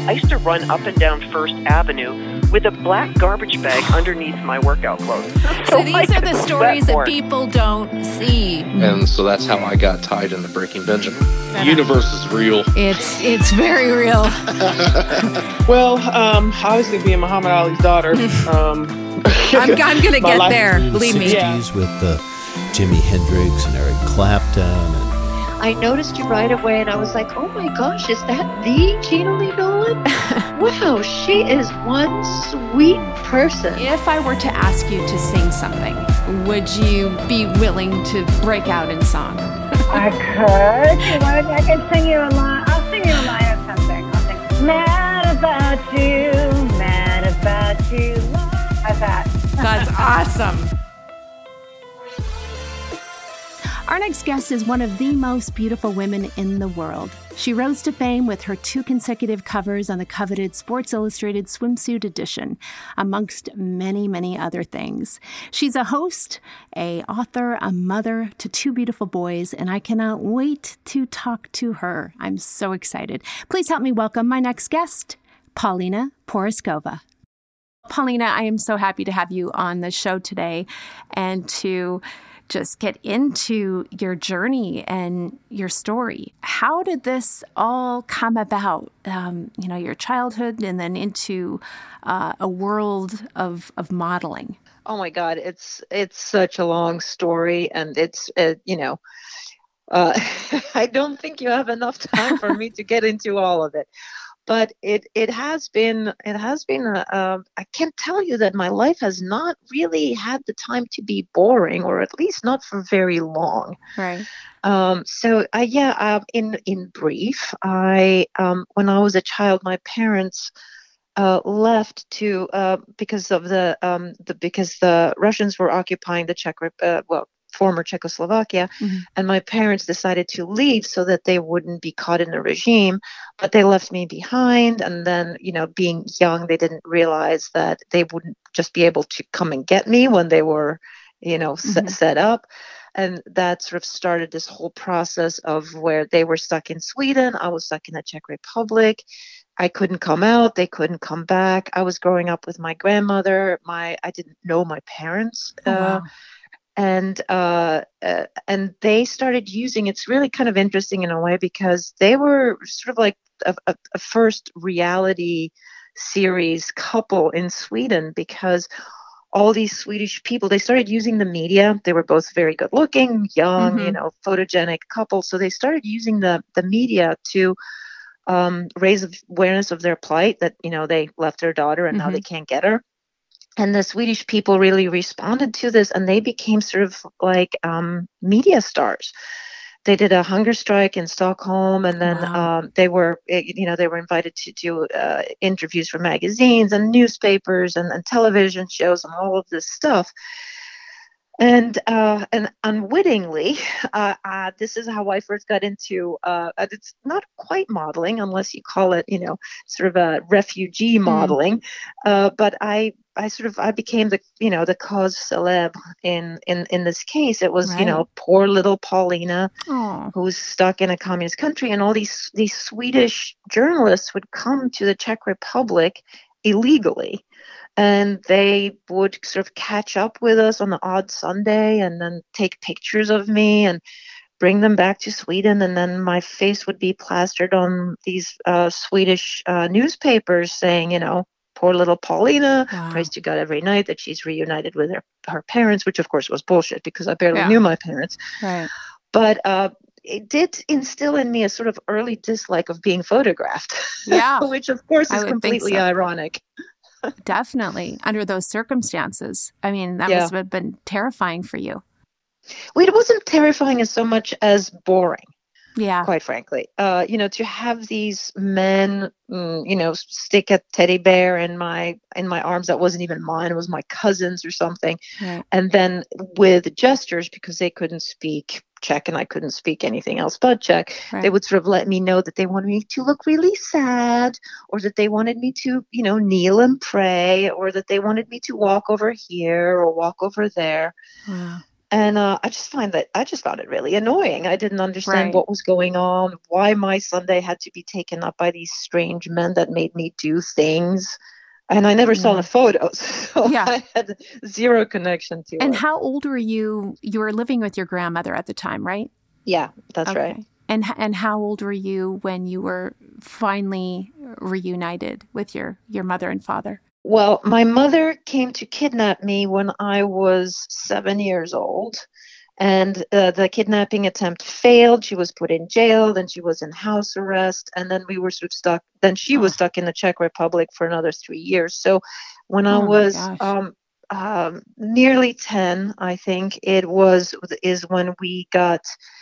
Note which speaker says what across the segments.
Speaker 1: I used to run up and down First Avenue with a black garbage bag underneath my workout clothes.
Speaker 2: So these are the stories that people don't see.
Speaker 3: And so that's how I got tied into Breaking Benjamin. The universe is real.
Speaker 2: It's very real.
Speaker 4: Well, obviously being Muhammad Ali's daughter.
Speaker 2: I'm going to get there, believe me.
Speaker 5: With Jimi Hendrix and Eric Clapton.
Speaker 6: I noticed you right away, and I was like, oh my gosh, is that the Gina Lee Nolan? Wow, she is one sweet person.
Speaker 2: If I were to ask you to sing something, would you be willing to break out in song?
Speaker 7: I could. I can sing you a line. I'll sing you a line of something. I'll sing, mad about you, love. How's that?
Speaker 2: That's awesome. Our next guest is one of the most beautiful women in the world. She rose to fame with her 2 consecutive covers on the coveted Sports Illustrated swimsuit edition, amongst many, many other things. She's a host, an author, a mother to 2 beautiful boys, and I cannot wait to talk to her. I'm so excited. Please help me welcome my next guest, Paulina Porizkova. Paulina, I am so happy to have you on the show today and to just get into your journey and your story. How did this all come about? Your childhood and then into a world of modeling.
Speaker 6: Oh my God, it's such a long story, and it's I don't think you have enough time for me to get into all of it. But it has been I can't tell you that my life has not really had the time to be boring, or at least not for very long.
Speaker 2: Right.
Speaker 6: In brief, when I was a child, my parents left to because the Russians were occupying the former Czechoslovakia, and my parents decided to leave so that they wouldn't be caught in the regime, but they left me behind. And then, being young, they didn't realize that they wouldn't just be able to come and get me when they were, set up. And that sort of started this whole process of where they were stuck in Sweden. I was stuck in the Czech Republic. I couldn't come out. They couldn't come back. I was growing up with my grandmother. I didn't know my parents.
Speaker 2: Wow.
Speaker 6: And they started using, it's really kind of interesting in a way, because they were sort of like a first reality series couple in Sweden, because all these Swedish people, they started using the media. They were both very good looking, young, photogenic couple. So they started using the media to raise awareness of their plight, that, they left their daughter and now they can't get her. And the Swedish people really responded to this, and they became sort of like media stars. They did a hunger strike in Stockholm, and then they were invited to do interviews for magazines and newspapers and television shows and all of this stuff. And unwittingly, this is how I first got into. It's not quite modeling, unless you call it, sort of a refugee modeling. But I became the cause célèbre in this case. It was, poor little Paulina, who's stuck in a communist country, and all these Swedish journalists would come to the Czech Republic illegally. And they would sort of catch up with us on the odd Sunday and then take pictures of me and bring them back to Sweden. And then my face would be plastered on these Swedish newspapers saying, poor little Paulina, prays to God every night that she's reunited with her parents, which of course was bullshit, because I barely knew my parents.
Speaker 2: Right.
Speaker 6: But it did instill in me a sort of early dislike of being photographed, which of course is completely ironic.
Speaker 2: Definitely. Under those circumstances. I mean, that must have been terrifying for you.
Speaker 6: Well, it wasn't terrifying as so much as boring.
Speaker 2: Yeah.
Speaker 6: Quite frankly. To have these men, stick a teddy bear in my arms that wasn't even mine. It was my cousin's or something.
Speaker 2: Right.
Speaker 6: And then with gestures, because they couldn't speak Czech and I couldn't speak anything else but Czech, they would sort of let me know that they wanted me to look really sad, or that they wanted me to, kneel and pray, or that they wanted me to walk over here or walk over there.
Speaker 2: Wow.
Speaker 6: And I just found it really annoying. I didn't understand
Speaker 2: Right.
Speaker 6: what was going on, why my Sunday had to be taken up by these strange men that made me do things. And I never saw
Speaker 2: Yeah.
Speaker 6: the photos, so
Speaker 2: Yeah.
Speaker 6: I had zero connection to
Speaker 2: And
Speaker 6: it.
Speaker 2: how old were you? You were living with your grandmother at the time, right?
Speaker 6: Yeah, that's right.
Speaker 2: Okay. And how old were you when you were finally reunited with your mother and father?
Speaker 6: Well, my mother came to kidnap me when I was 7 years old. And the kidnapping attempt failed. She was put in jail. Then she was in house arrest. And then we were sort of stuck. Then she was stuck in the Czech Republic for another 3 years. So when I
Speaker 2: Oh my
Speaker 6: was
Speaker 2: gosh.
Speaker 6: nearly 10, I think is when we got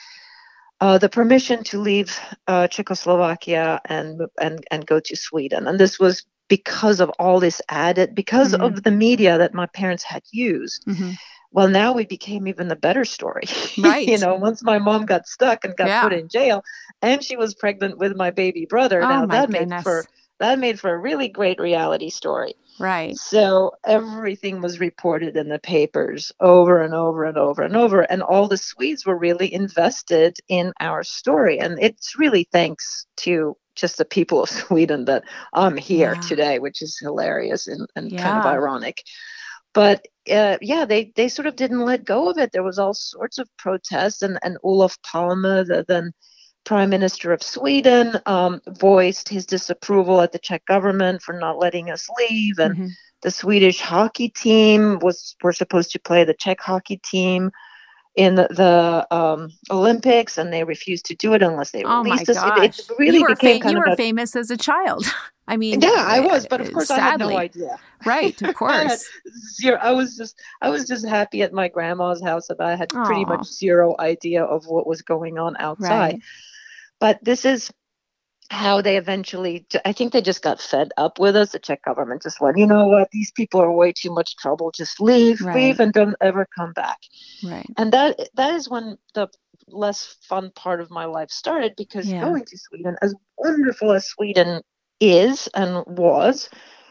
Speaker 6: the permission to leave Czechoslovakia and go to Sweden. And this was because of all this because of the media that my parents had used.
Speaker 2: Mm-hmm.
Speaker 6: Well, now we became even the better story.
Speaker 2: Right.
Speaker 6: Once my mom got stuck and got put
Speaker 2: Yeah.
Speaker 6: in jail, and she was pregnant with my baby brother.
Speaker 2: Oh
Speaker 6: Now
Speaker 2: my
Speaker 6: that
Speaker 2: goodness.
Speaker 6: made for a really great reality story.
Speaker 2: Right.
Speaker 6: So everything was reported in the papers over and over and over and over, and all the Swedes were really invested in our story. And it's really thanks to just the people of Sweden that I'm here today, which is hilarious and kind of ironic. But they sort of didn't let go of it. There was all sorts of protests, and Olof Palme, the then Prime Minister of Sweden, voiced his disapproval at the Czech government for not letting us leave. And the Swedish hockey team were supposed to play the Czech hockey team in the Olympics, and they refused to do it unless they released us. It really became kind of
Speaker 2: famous as a child. I mean,
Speaker 6: yeah, I was, but of course
Speaker 2: sadly.
Speaker 6: I had no idea.
Speaker 2: Right, of course.
Speaker 6: I was just happy at my grandma's house that I had pretty much zero idea of what was going on outside.
Speaker 2: Right.
Speaker 6: But this is how they eventually, I think they just got fed up with us. The Czech government just went, you know what, these people are way too much trouble. Just leave and don't ever come back.
Speaker 2: Right.
Speaker 6: And that is when the less fun part of my life started, because going to Sweden, as wonderful as Sweden is and was,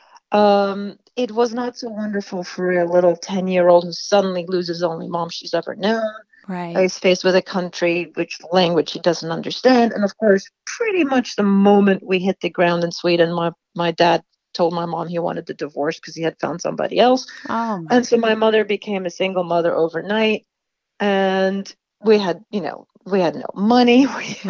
Speaker 6: it was not so wonderful for a little 10-year-old who suddenly loses the only mom she's ever known.
Speaker 2: Right.
Speaker 6: He's faced with a country which language he doesn't understand. And of course, pretty much the moment we hit the ground in Sweden, my dad told my mom he wanted the divorce because he had found somebody else.
Speaker 2: Oh,
Speaker 6: and so my mother became a single mother overnight. And we had no money.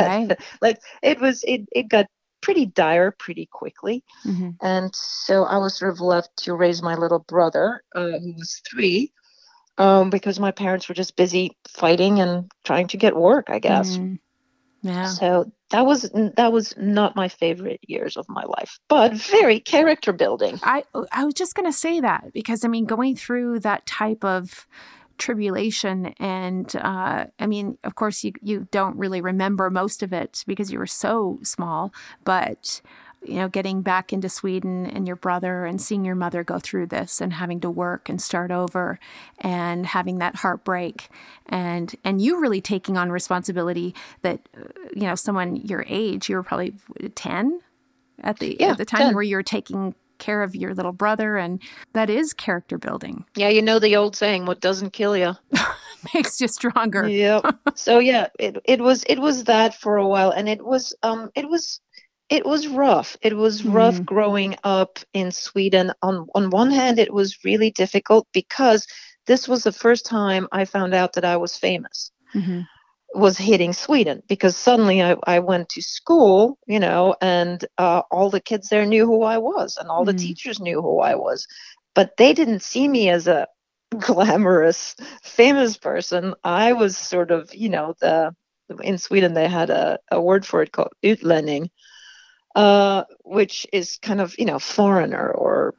Speaker 6: It got pretty dire pretty quickly.
Speaker 2: Mm-hmm.
Speaker 6: And so I was sort of left to raise my little brother, who was 3. Because my parents were just busy fighting and trying to get work, I guess.
Speaker 2: Yeah.
Speaker 6: So that was not my favorite years of my life, but very character building.
Speaker 2: I was just going to say that, because I mean, going through that type of tribulation, and I mean, of course, you don't really remember most of it because you were so small, but getting back into Sweden and your brother and seeing your mother go through this and having to work and start over and having that heartbreak and you really taking on responsibility that, someone your age, you were probably 10 at the time
Speaker 6: 10.
Speaker 2: where you were taking care of your little brother, and that is character building.
Speaker 6: Yeah, the old saying, what doesn't kill you
Speaker 2: makes you stronger.
Speaker 6: Yep. So yeah, it was that for a while, and it was rough. It was rough growing up in Sweden. On one hand, it was really difficult because this was the first time I found out that I was famous.
Speaker 2: Mm-hmm.
Speaker 6: Was hitting Sweden, because suddenly I went to school, and all the kids there knew who I was, and all the teachers knew who I was, but they didn't see me as a glamorous, famous person. I was sort of, in Sweden they had a word for it called utlänning, which is kind of, foreigner or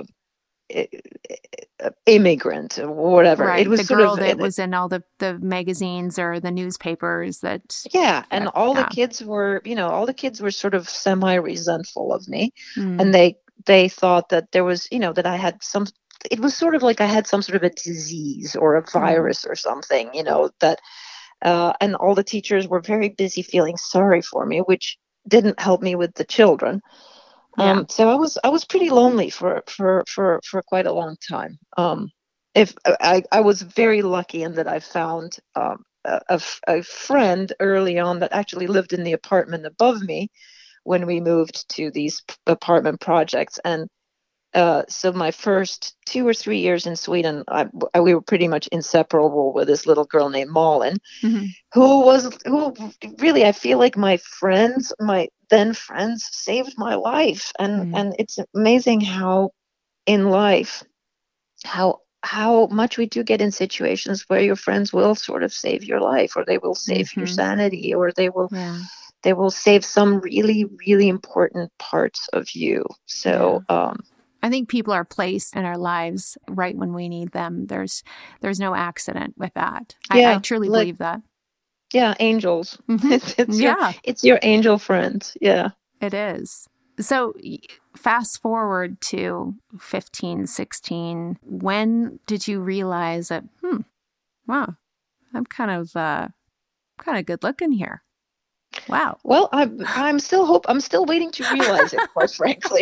Speaker 6: immigrant or whatever.
Speaker 2: Right.
Speaker 6: It was
Speaker 2: the
Speaker 6: sort
Speaker 2: girl
Speaker 6: of,
Speaker 2: that was in all the magazines or the newspapers that.
Speaker 6: Yeah. And the kids were, sort of semi-resentful of me.
Speaker 2: Mm.
Speaker 6: And they thought that there was, that I had it was sort of like I had some sort of a disease or a virus or something, that, and all the teachers were very busy feeling sorry for me, which didn't help me with the children. So I was pretty lonely for quite a long time. if I was very lucky in that I found a friend early on that actually lived in the apartment above me when we moved to these apartment projects. And so my first 2 or 3 years in Sweden, we were pretty much inseparable with this little girl named Malin, who really, I feel like my then friends saved my life. And it's amazing how in life, how much we do get in situations where your friends will sort of save your life, or they will save your sanity, or they will save some really, really important parts of you. So,
Speaker 2: I think people are placed in our lives right when we need them. There's no accident with that. I truly believe that.
Speaker 6: Yeah, angels. It's your angel friends. Yeah,
Speaker 2: it is. So fast forward to 15, 16. When did you realize that, wow, I'm kind of good looking here? Wow.
Speaker 6: Well, I'm still waiting to realize it, quite frankly.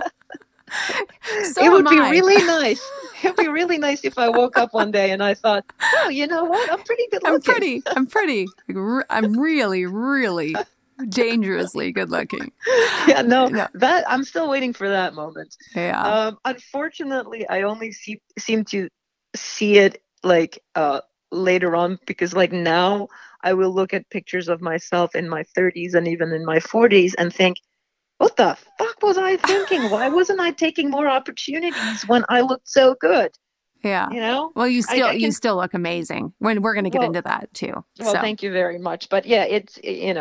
Speaker 2: So
Speaker 6: it would be really nice. It'd be really nice if I woke up one day and I thought, oh, you know what? I'm pretty good looking.
Speaker 2: I'm pretty. I'm really, really dangerously good looking.
Speaker 6: Yeah, no, that I'm still waiting for that moment.
Speaker 2: Yeah.
Speaker 6: Unfortunately, I only seem to see it like later on, because like now I will look at pictures of myself in my 30s and even in my 40s and think, what the fuck was I thinking? Why wasn't I taking more opportunities when I looked so good?
Speaker 2: Yeah.
Speaker 6: You know?
Speaker 2: Well, you still look amazing. When we're going to get into that too.
Speaker 6: Well, thank you very much. But yeah, it's,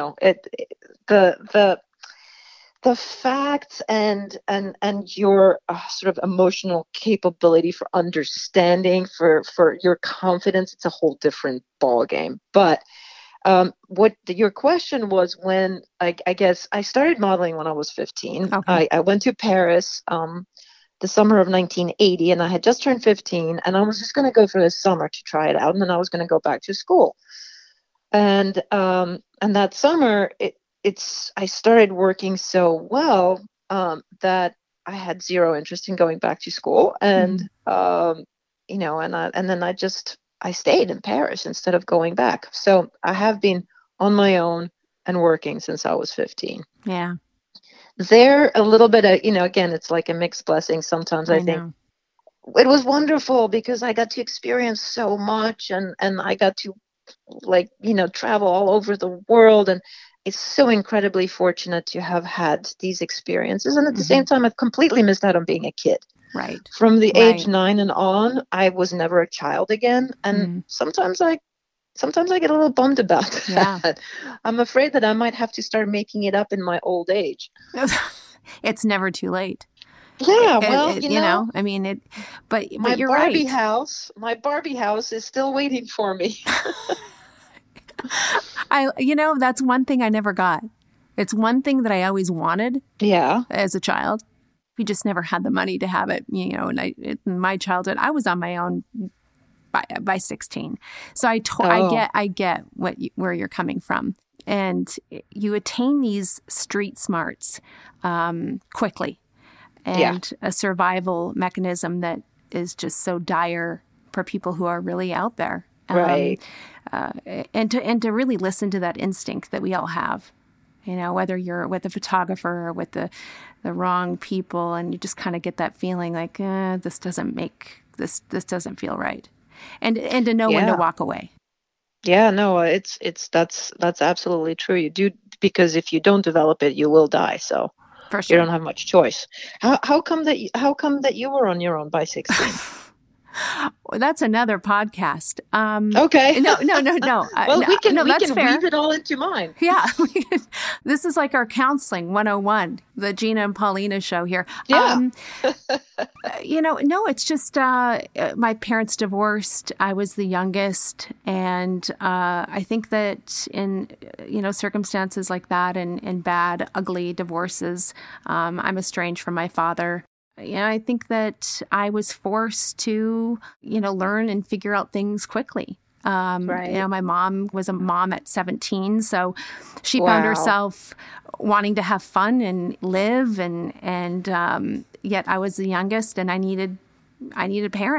Speaker 6: the facts and your sort of emotional capability for understanding, for your confidence, it's a whole different ball game. But what your question was, when I guess I started modeling when I was 15.
Speaker 2: Okay.
Speaker 6: I went to Paris the summer of 1980, and I had just turned 15, and I was just going to go for the summer to try it out, and then I was going to go back to school. And that summer, I started working so well that I had zero interest in going back to school, and and then I stayed in Paris instead of going back. So I have been on my own and working since I was 15.
Speaker 2: Yeah.
Speaker 6: There a little bit of, again, it's like a mixed blessing. Sometimes I think it was wonderful because I got to experience so much, and I got to travel all over the world. And it's so incredibly fortunate to have had these experiences. And at the same time, I've completely missed out on being a kid.
Speaker 2: Right.
Speaker 6: From the age 9 and on, I was never a child again. And sometimes I get a little bummed about that. Yeah. I'm afraid that I might have to start making it up in my old age.
Speaker 2: It's never too late.
Speaker 6: Yeah, well,
Speaker 2: you know, I mean, but you're
Speaker 6: Barbie
Speaker 2: right.
Speaker 6: My Barbie house is still waiting for me.
Speaker 2: That's one thing I never got. It's one thing that I always wanted.
Speaker 6: Yeah.
Speaker 2: As a child. We just never had the money to have it, and in my childhood, I was on my own by 16. So I get where you're coming from. And you attain these street smarts quickly, and a survival mechanism that is just so dire for people who are really out there.
Speaker 6: Right.
Speaker 2: And to really listen to that instinct that we all have. Whether you're with a photographer or with the wrong people, and you just kind of get that feeling like, this doesn't feel right. And to know when to walk away.
Speaker 6: Yeah, no, that's absolutely true. You do, because if you don't develop it, you will die. So
Speaker 2: for sure.
Speaker 6: You don't have much choice. How come that you were on your own by 16?
Speaker 2: Well, that's another podcast.
Speaker 6: Okay.
Speaker 2: No.
Speaker 6: Well, we can weave it all into mine.
Speaker 2: Yeah. This is like our counseling 101, the Gina and Paulina show here.
Speaker 6: Yeah.
Speaker 2: No, it's just my parents divorced. I was the youngest. And I think that in, circumstances like that and bad, ugly divorces, I'm estranged from my father. I think that I was forced to, learn and figure out things quickly.
Speaker 6: Right.
Speaker 2: My mom was a mom at 17, so she found herself wanting to have fun and live, and yet I was the youngest, and I needed a parent.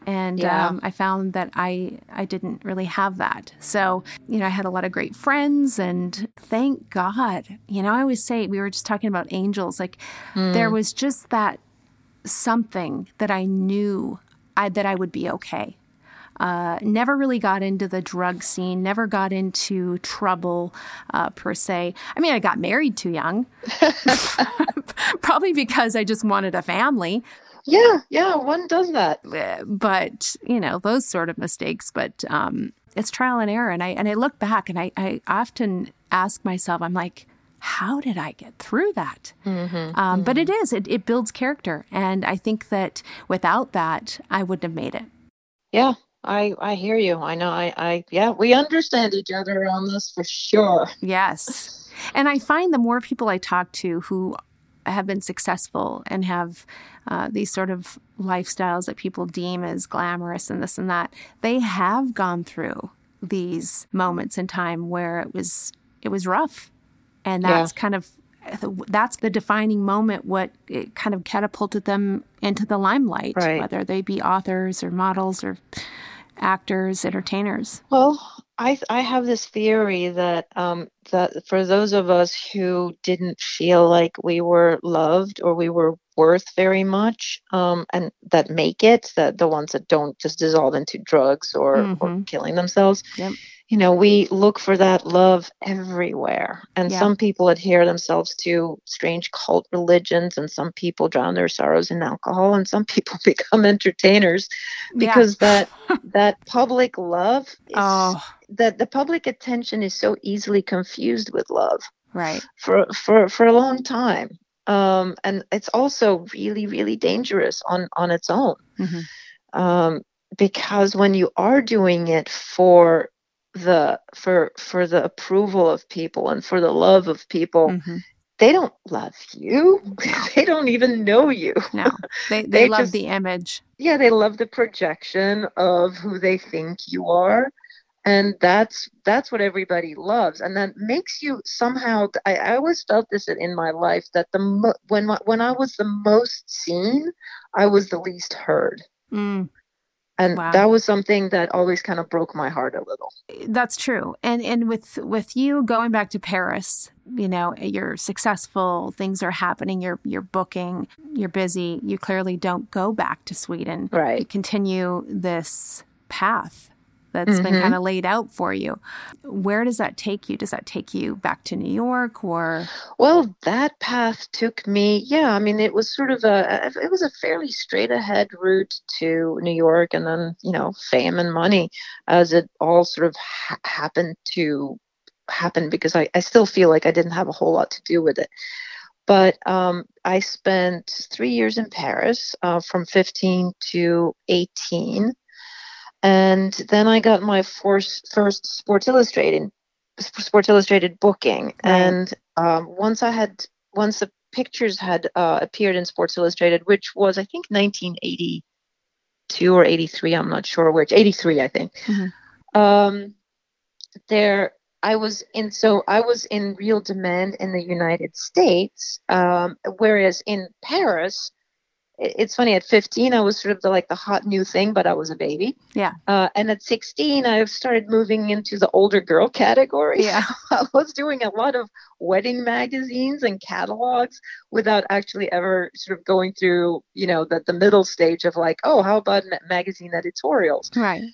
Speaker 2: And
Speaker 6: Yeah.
Speaker 2: I found that I didn't really have that. So, I had a lot of great friends, and thank God. I always say, we were just talking about angels, like there was just that something that I knew that I would be okay. Never really got into the drug scene, never got into trouble per se. I mean, I got married too young, probably because I just wanted a family.
Speaker 6: Yeah, one does that.
Speaker 2: But, those sort of mistakes. But it's trial and error. And I look back and I often ask myself, I'm like, how did I get through that? But it builds character. And I think that without that, I wouldn't have made it.
Speaker 6: Yeah, I hear you. I know. Yeah, we understand each other on this for sure.
Speaker 2: Yes. And I find the more people I talk to who have been successful and have these sort of lifestyles that people deem as glamorous and this and that, they have gone through these moments in time where it was rough. And that's that's the defining moment, what it kind of catapulted them into the limelight,
Speaker 6: right.
Speaker 2: Whether they be authors or models or actors, entertainers.
Speaker 6: Well, I have this theory that that for those of us who didn't feel like we were loved or we were worth very much, and that make it, that the ones that don't just dissolve into drugs or killing themselves,
Speaker 2: Yep.
Speaker 6: We look for that love everywhere. And
Speaker 2: Yeah.
Speaker 6: some people adhere themselves to strange cult religions, and some people drown their sorrows in alcohol, and some people become entertainers because that public love is, that the public attention is so easily confused with love.
Speaker 2: Right.
Speaker 6: For a long time. And it's also really, really dangerous on its own. Because when you are doing it for the approval of people and for the love of people, they don't love you. They don't even know you.
Speaker 2: No, they love
Speaker 6: just,
Speaker 2: the image.
Speaker 6: Yeah, they love the projection of who they think you are. And that's what everybody loves. And that makes you somehow, I always felt this in my life, that when I was the most seen, I was the least heard. And that was something that always kind of broke my heart a little.
Speaker 2: That's true. And with you going back to Paris, you're successful, things are happening, you're booking, you're busy. You clearly don't go back to Sweden.
Speaker 6: Right.
Speaker 2: You continue this path that's been kind of laid out for you. Where does that take you? Does that take you back to New York or?
Speaker 6: Well, that path took me, it was sort of it was a fairly straight ahead route to New York, and then, fame and money, as it all sort of happened to happen, because I still feel like I didn't have a whole lot to do with it. But I spent 3 years in Paris, from 15 to 18. And then I got my first Sports Illustrated booking. Right. And once the pictures had appeared in Sports Illustrated, which was, I think, 1982 or 83, I'm not sure which, 83, I think. I was in real demand in the United States, whereas in Paris, it's funny, at 15, I was sort of the hot new thing, but I was a baby.
Speaker 2: Yeah.
Speaker 6: And at 16, I started moving into the older girl category.
Speaker 2: Yeah.
Speaker 6: I was doing a lot of wedding magazines and catalogs without actually ever sort of going through, the middle stage of how about magazine editorials?
Speaker 2: Right.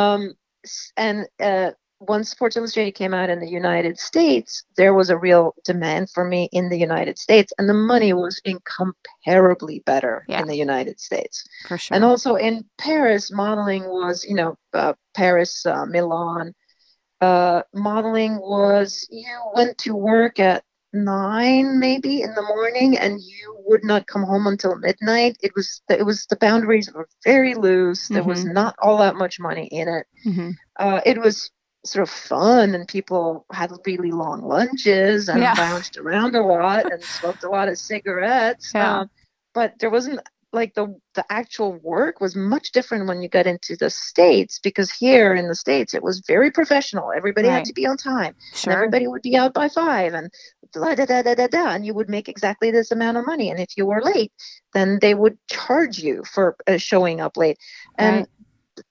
Speaker 6: Once Sports Illustrated came out in the United States, there was a real demand for me in the United States, and the money was incomparably better in the United States.
Speaker 2: For sure.
Speaker 6: And also in Paris, modeling was, Paris, Milan. Modeling was, you went to work at 9 maybe in the morning, and you would not come home until midnight. It was the boundaries were very loose. There was not all that much money in it. It was sort of fun, and people had really long lunches and bounced around a lot and smoked a lot of cigarettes. But there wasn't the actual work was much different when you got into the States, because here in the States it was very professional. Everybody had to be on time.
Speaker 2: Sure.
Speaker 6: And everybody would be out by 5 and and you would make exactly this amount of money. And if you were late, then they would charge you for showing up late. And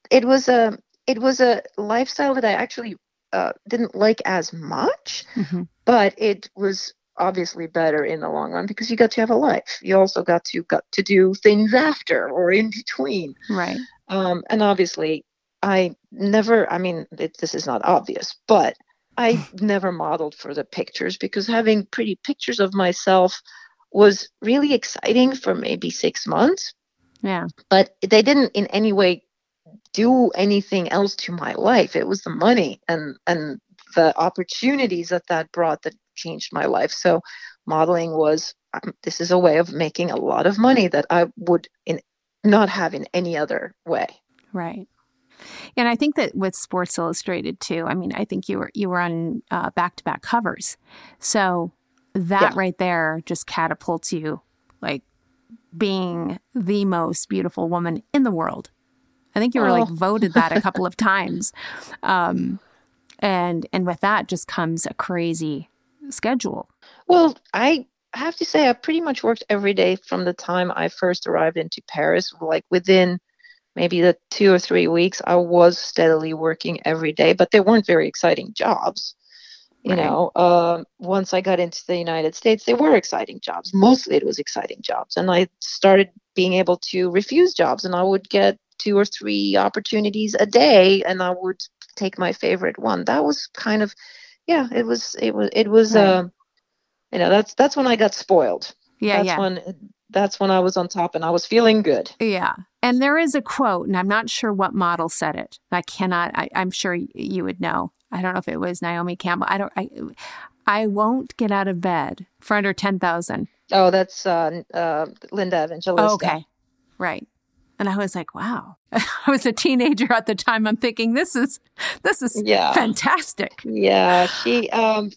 Speaker 6: it was a lifestyle that I actually didn't like as much, but it was obviously better in the long run because you got to have a life. You also got to do things after or in between.
Speaker 2: Right.
Speaker 6: And obviously, this is not obvious, but I never modeled for the pictures because having pretty pictures of myself was really exciting for maybe 6 months.
Speaker 2: Yeah.
Speaker 6: But they didn't in any way do anything else to my life. It was the money and the opportunities that brought that changed my life. So modeling was, this is a way of making a lot of money that I would not have in any other way.
Speaker 2: Right. And I think that with Sports Illustrated too, I mean, I think you were on back-to-back covers. So that right there just catapults you like being the most beautiful woman in the world. I think you were like voted that a couple of times. And with that just comes a crazy schedule.
Speaker 6: Well, I have to say I pretty much worked every day from the time I first arrived into Paris. Like within maybe the 2 or 3 weeks, I was steadily working every day, but they weren't very exciting jobs. You know, once I got into the United States, they were exciting jobs. Mostly it was exciting jobs. And I started being able to refuse jobs, and I would get 2 or 3 opportunities a day, and I would take my favorite one. That was kind of, it was, right. That's when I got spoiled. That's when I was on top and I was feeling good.
Speaker 2: Yeah. And there is a quote, and I'm not sure what model said it. I'm sure you would know. I don't know if it was Naomi Campbell. I won't get out of bed for under 10,000.
Speaker 6: Oh, that's Linda Evangelista.
Speaker 2: Oh, okay. Right. And I was like, wow. I was a teenager at the time. I'm thinking this is fantastic.
Speaker 6: Yeah, she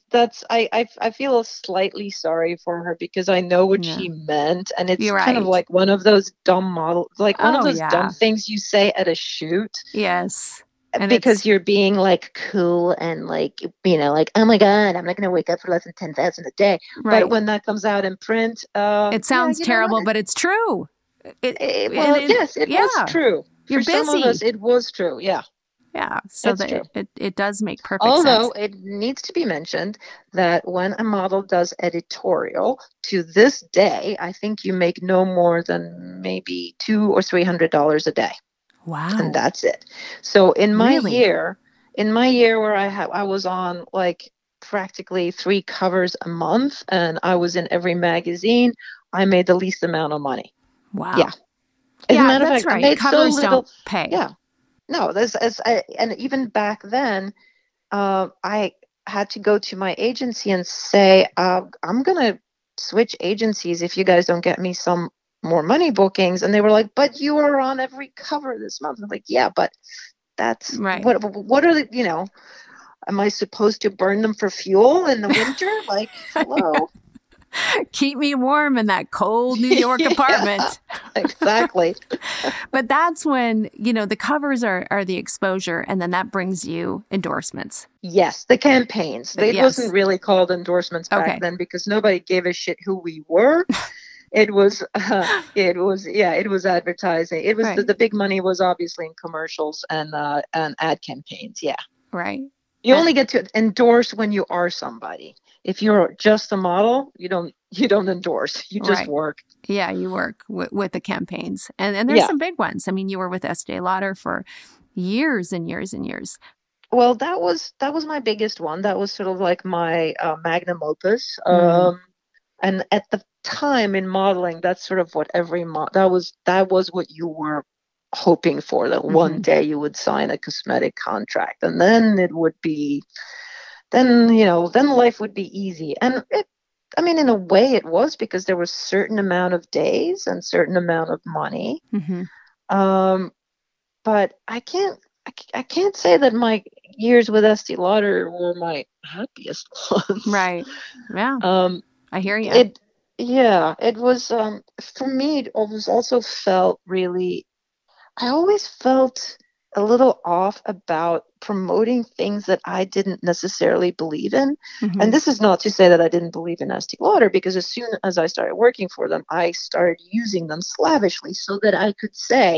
Speaker 6: I feel slightly sorry for her because I know what she meant, and it's kind of like one of those dumb dumb things you say at a shoot.
Speaker 2: Yes.
Speaker 6: And because you're being like cool and like, like, oh my God, I'm not going to wake up for less than 10,000 a day. Right. But when that comes out in print,
Speaker 2: it sounds terrible, but it's true.
Speaker 6: It was true.
Speaker 2: You're
Speaker 6: For
Speaker 2: busy.
Speaker 6: some of us, it was true. Yeah.
Speaker 2: Yeah. So it does make perfect sense.
Speaker 6: Although it needs to be mentioned that when a model does editorial, to this day, I think you make no more than maybe $200 or $300 a day.
Speaker 2: Wow.
Speaker 6: And that's it. So in my year where I was on like practically 3 covers a month and I was in every magazine, I made the least amount of money.
Speaker 2: Wow.
Speaker 6: Yeah. As a matter of
Speaker 2: that's
Speaker 6: fact,
Speaker 2: right.
Speaker 6: I made
Speaker 2: Covers
Speaker 6: so little,
Speaker 2: don't pay.
Speaker 6: Yeah. No, and even back then, I had to go to my agency and say, I'm going to switch agencies if you guys don't get me some more money bookings. And they were like, but you are on every cover this month. I'm like, yeah, but that's
Speaker 2: right.
Speaker 6: What are the, am I supposed to burn them for fuel in the winter? Like, hello.
Speaker 2: Keep me warm in that cold New York apartment.
Speaker 6: Exactly.
Speaker 2: But that's when, the covers are the exposure, and then that brings you endorsements.
Speaker 6: Yes, the campaigns. It wasn't really called endorsements back then because nobody gave a shit who we were. It was advertising. It was the big money was obviously in commercials and ad campaigns. Yeah.
Speaker 2: Right.
Speaker 6: You only get to endorse when you are somebody. If you're just a model, you don't endorse. You just work.
Speaker 2: Yeah, you work with the campaigns. And there's some big ones. I mean, you were with Estee Lauder for years and years and years.
Speaker 6: Well, that was my biggest one. That was sort of like my magnum opus. And at the time in modeling, that's sort of what that was what you were hoping for, that one day you would sign a cosmetic contract, and then it would be, then life would be easy. And in a way it was, because there was certain amount of days and certain amount of money. But I can't say that my years with Estee Lauder were my happiest ones.
Speaker 2: Right. Yeah. I hear you.
Speaker 6: It was, for me, it always also felt really, I always felt a little off about promoting things that I didn't necessarily believe in. And this is not to say that I didn't believe in Estee Lauder, because as soon as I started working for them, I started using them slavishly so that I could say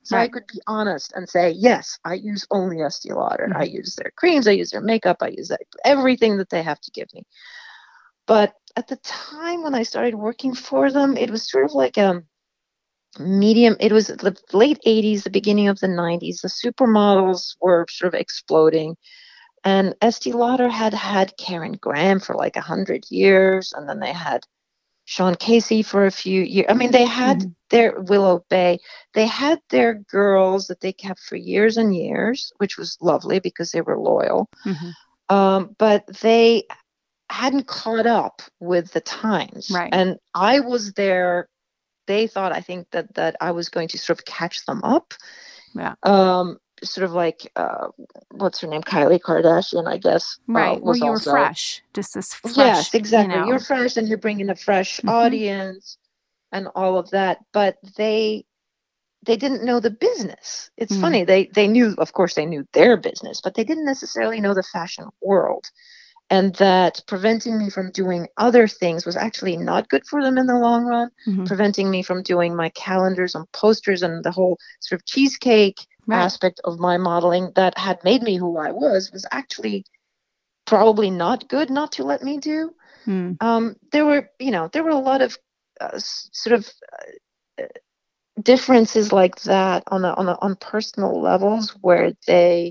Speaker 6: So I
Speaker 2: Right.
Speaker 6: could be honest and say, yes, I use only Estee Lauder. I
Speaker 2: Mhm.
Speaker 6: use their creams, I use their makeup, I use everything that they have to give me. But at the time when I started working for them, it was sort of like a medium. It was the late 80s, the beginning of the 90s. The supermodels were sort of exploding. And Estee Lauder had had Karen Graham for like 100 years. And then they had Sean Casey for a few years. I mean, they had
Speaker 2: Mhm.
Speaker 6: their Willow Bay. They had their girls that they kept for years and years, which was lovely because they were loyal.
Speaker 2: Mhm.
Speaker 6: But they hadn't caught up with the times.
Speaker 2: Right.
Speaker 6: And I was there. They thought, I think, that I was going to sort of catch them up.
Speaker 2: Yeah.
Speaker 6: Sort of like, what's her name? Kylie Kardashian, I guess.
Speaker 2: Right. Well,
Speaker 6: Was
Speaker 2: you were
Speaker 6: also
Speaker 2: fresh, just this fresh,
Speaker 6: Yes, exactly.
Speaker 2: you know.
Speaker 6: You're fresh and you're bringing a fresh
Speaker 2: Mhm.
Speaker 6: audience and all of that. But they didn't know the business. It's
Speaker 2: Mm.
Speaker 6: funny. They knew, of course, they knew their business, but they didn't necessarily know the fashion world. And that preventing me from doing other things was actually not good for them in the long run.
Speaker 2: Mhm.
Speaker 6: Preventing me from doing my calendars and posters and the whole sort of cheesecake
Speaker 2: Right.
Speaker 6: aspect of my modeling that had made me who I was actually probably not good not to let me do.
Speaker 2: Mm.
Speaker 6: There were a lot of sort of differences like that on personal levels where they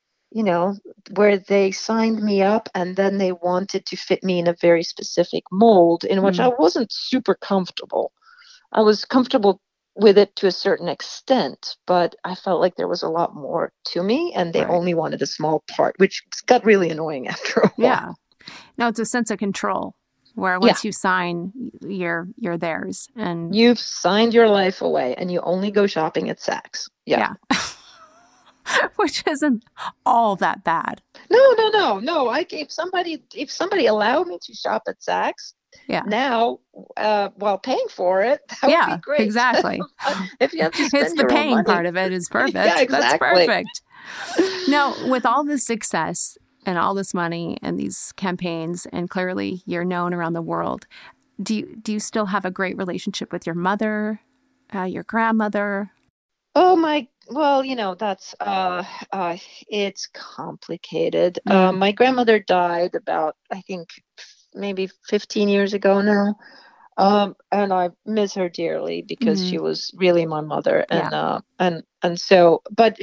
Speaker 6: signed me up and then they wanted to fit me in a very specific mold in which I wasn't super comfortable. I was comfortable with it to a certain extent, but I felt like there was a lot more to me and they
Speaker 2: Right.
Speaker 6: only wanted a small part, which got really annoying after a while.
Speaker 2: Yeah. No, it's a sense of control where once you sign, you're theirs. And
Speaker 6: You've signed your life away and you only go shopping at Saks. Yeah.
Speaker 2: which isn't all that bad.
Speaker 6: No. If somebody allowed me to shop at Saks now, while paying for it, that would be great.
Speaker 2: Exactly.
Speaker 6: If you have to spend
Speaker 2: It's the
Speaker 6: your own
Speaker 2: paying
Speaker 6: money.
Speaker 2: part of it is perfect.
Speaker 6: Yeah, exactly.
Speaker 2: That's perfect. Now, with all this success and all this money and these campaigns, and clearly you're known around the world, do you still have a great relationship with your mother, your grandmother?
Speaker 6: Oh my, well, that's it's complicated. My grandmother died about, I think, maybe 15 years ago now. And I miss her dearly because she was really my mother. And so, but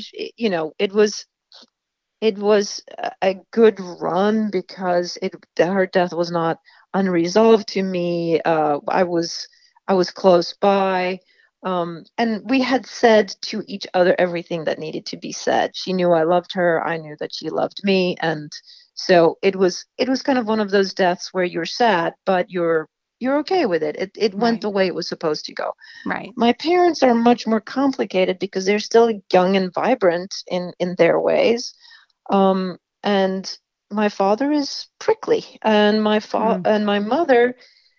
Speaker 6: it was a good run because her death was not unresolved to me. I was close by. And we had said to each other everything that needed to be said. She knew I loved her. I knew that she loved me. And so it was kind of one of those deaths where you're sad, but you're okay with it. It went the way it was supposed to go.
Speaker 2: Right.
Speaker 6: My parents are much more complicated because they're still young and vibrant in their ways. And my father is prickly, and my mother,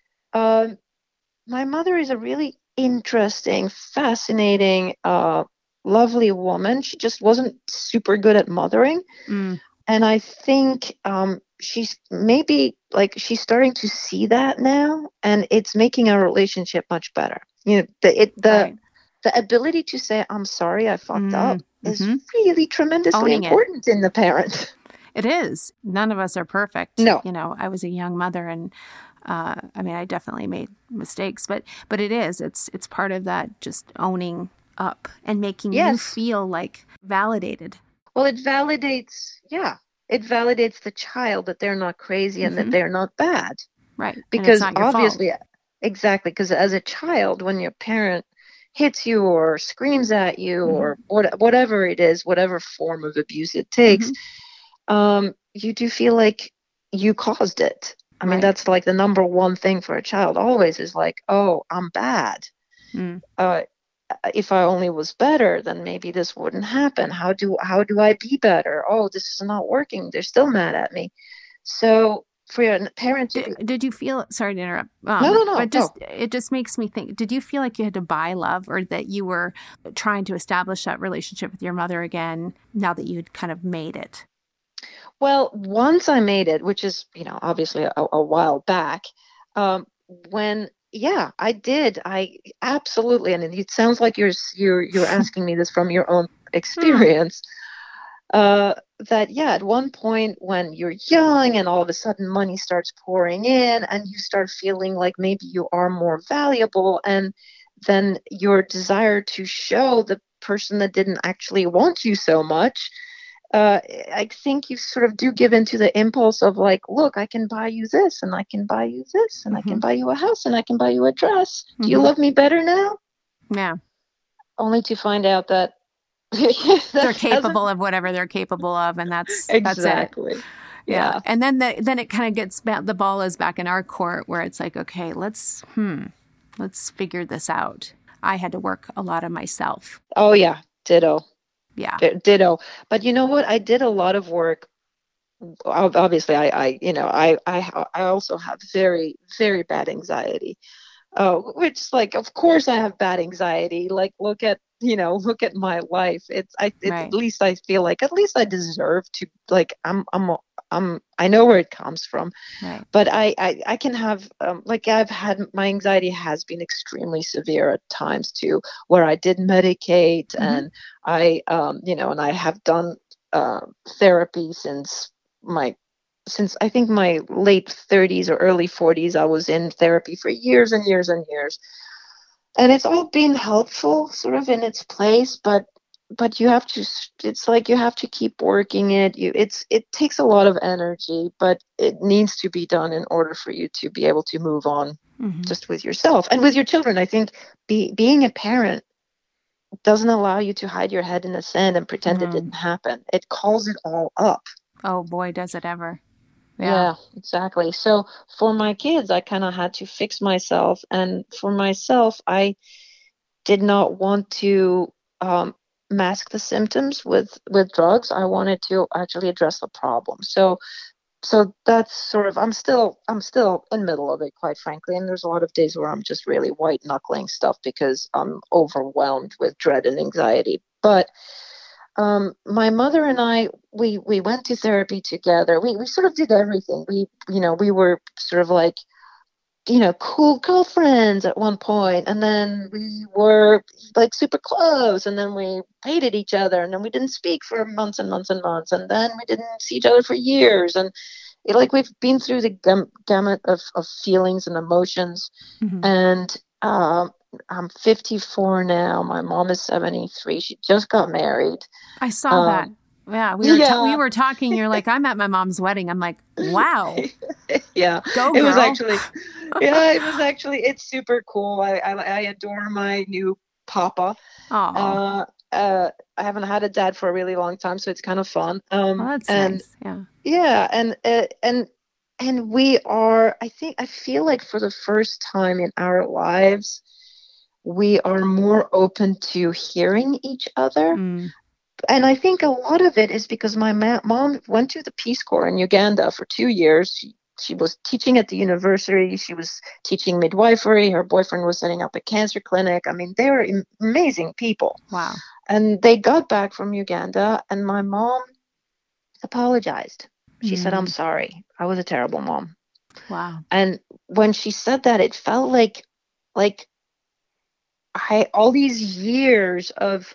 Speaker 6: is a really interesting, fascinating, lovely woman. She just wasn't super good at mothering. And I think she's she's starting to see that now, and it's making our relationship much better. The ability to say, I'm sorry, I fucked up is really tremendously important in the parent.
Speaker 2: It is. None of us are perfect.
Speaker 6: No.
Speaker 2: I was a young mother and I definitely made mistakes, but it is. It's part of that, just owning up and making you feel like validated.
Speaker 6: Well, it validates the child that they're not crazy and that they're not bad.
Speaker 2: Right.
Speaker 6: Because
Speaker 2: and it's not your
Speaker 6: obviously,
Speaker 2: fault.
Speaker 6: Exactly, because as a child, when your parent hits you or screams at you or whatever it is, whatever form of abuse it takes, you do feel like you caused it. I mean, that's like the number one thing for a child always is like, oh, I'm bad. If I only was better, then maybe this wouldn't happen. How do I be better? Oh, this is not working. They're still mad at me. So for your parent
Speaker 2: did you feel, sorry to interrupt.
Speaker 6: No.
Speaker 2: But it just makes me think, did you feel like you had to buy love, or that you were trying to establish that relationship with your mother again now that you'd kind of made it?
Speaker 6: Well, once I made it, which is, obviously a while back, when yeah, I did. I absolutely, and it sounds like you're asking me this from your own experience. That yeah, at one point when you're young and all of a sudden money starts pouring in and you start feeling like maybe you are more valuable, and then your desire to show the person that didn't actually want you so much, I think you sort of do give into the impulse of like, look, I can buy you this and I can buy you this and I can buy you a house and I can buy you a dress. Do you love me better now?
Speaker 2: Yeah.
Speaker 6: Only to find out that
Speaker 2: they're capable of whatever they're capable of, and that's
Speaker 6: exactly.
Speaker 2: it. Yeah. And then it kind of gets back, the ball is back in our court where it's like, okay, let's figure this out. I had to work a lot of myself.
Speaker 6: Oh yeah, ditto.
Speaker 2: Yeah.
Speaker 6: Ditto. But you know what? I did a lot of work. Obviously, I also have very, very bad anxiety. Which, like, of course I have bad anxiety. Like, look at my life. Right. At least I feel like at least I deserve to, like, I know where it comes from.
Speaker 2: Right.
Speaker 6: But I can have, my anxiety has been extremely severe at times too, where I did medicate and I, and I have done therapy since I think my late 30s or early 40s. I was in therapy for years and years and years. And it's all been helpful sort of in its place, but you have to, it's like you have to keep working it. It takes a lot of energy, but it needs to be done in order for you to be able to move on just with yourself and with your children. I think being a parent doesn't allow you to hide your head in the sand and pretend it didn't happen. It calls it all up.
Speaker 2: Oh boy, does it ever.
Speaker 6: Yeah, exactly. So for my kids, I kind of had to fix myself. And for myself, I did not want to mask the symptoms with drugs. I wanted to actually address the problem. So that's sort of, I'm still in the middle of it, quite frankly. And there's a lot of days where I'm just really white knuckling stuff because I'm overwhelmed with dread and anxiety. But my mother and I, we went to therapy together. We sort of did everything. We were sort of like, cool girlfriends at one point, and then we were like super close, and then we hated each other, and then we didn't speak for months and months and months, and then we didn't see each other for years, and we've been through the gamut of feelings and emotions, and I'm 54 now. My mom is 73. She just got married.
Speaker 2: I saw that. Yeah, we were talking. You're like, I'm at my mom's wedding. I'm like, wow.
Speaker 6: Yeah,
Speaker 2: go girl.
Speaker 6: It was actually. It's super cool. I adore my new papa. I haven't had a dad for a really long time, so it's kind of fun.
Speaker 2: That's nice. Yeah.
Speaker 6: Yeah, and we are. I feel like for the first time in our lives, we are more open to hearing each other. And I think a lot of it is because my mom went to the Peace Corps in Uganda for 2 years. She was teaching at the university. She was teaching midwifery. Her boyfriend was setting up a cancer clinic. I mean, they were amazing people.
Speaker 2: Wow.
Speaker 6: And they got back from Uganda, and my mom apologized. She said, I'm sorry. I was a terrible mom.
Speaker 2: Wow.
Speaker 6: And when she said that, it felt like all these years of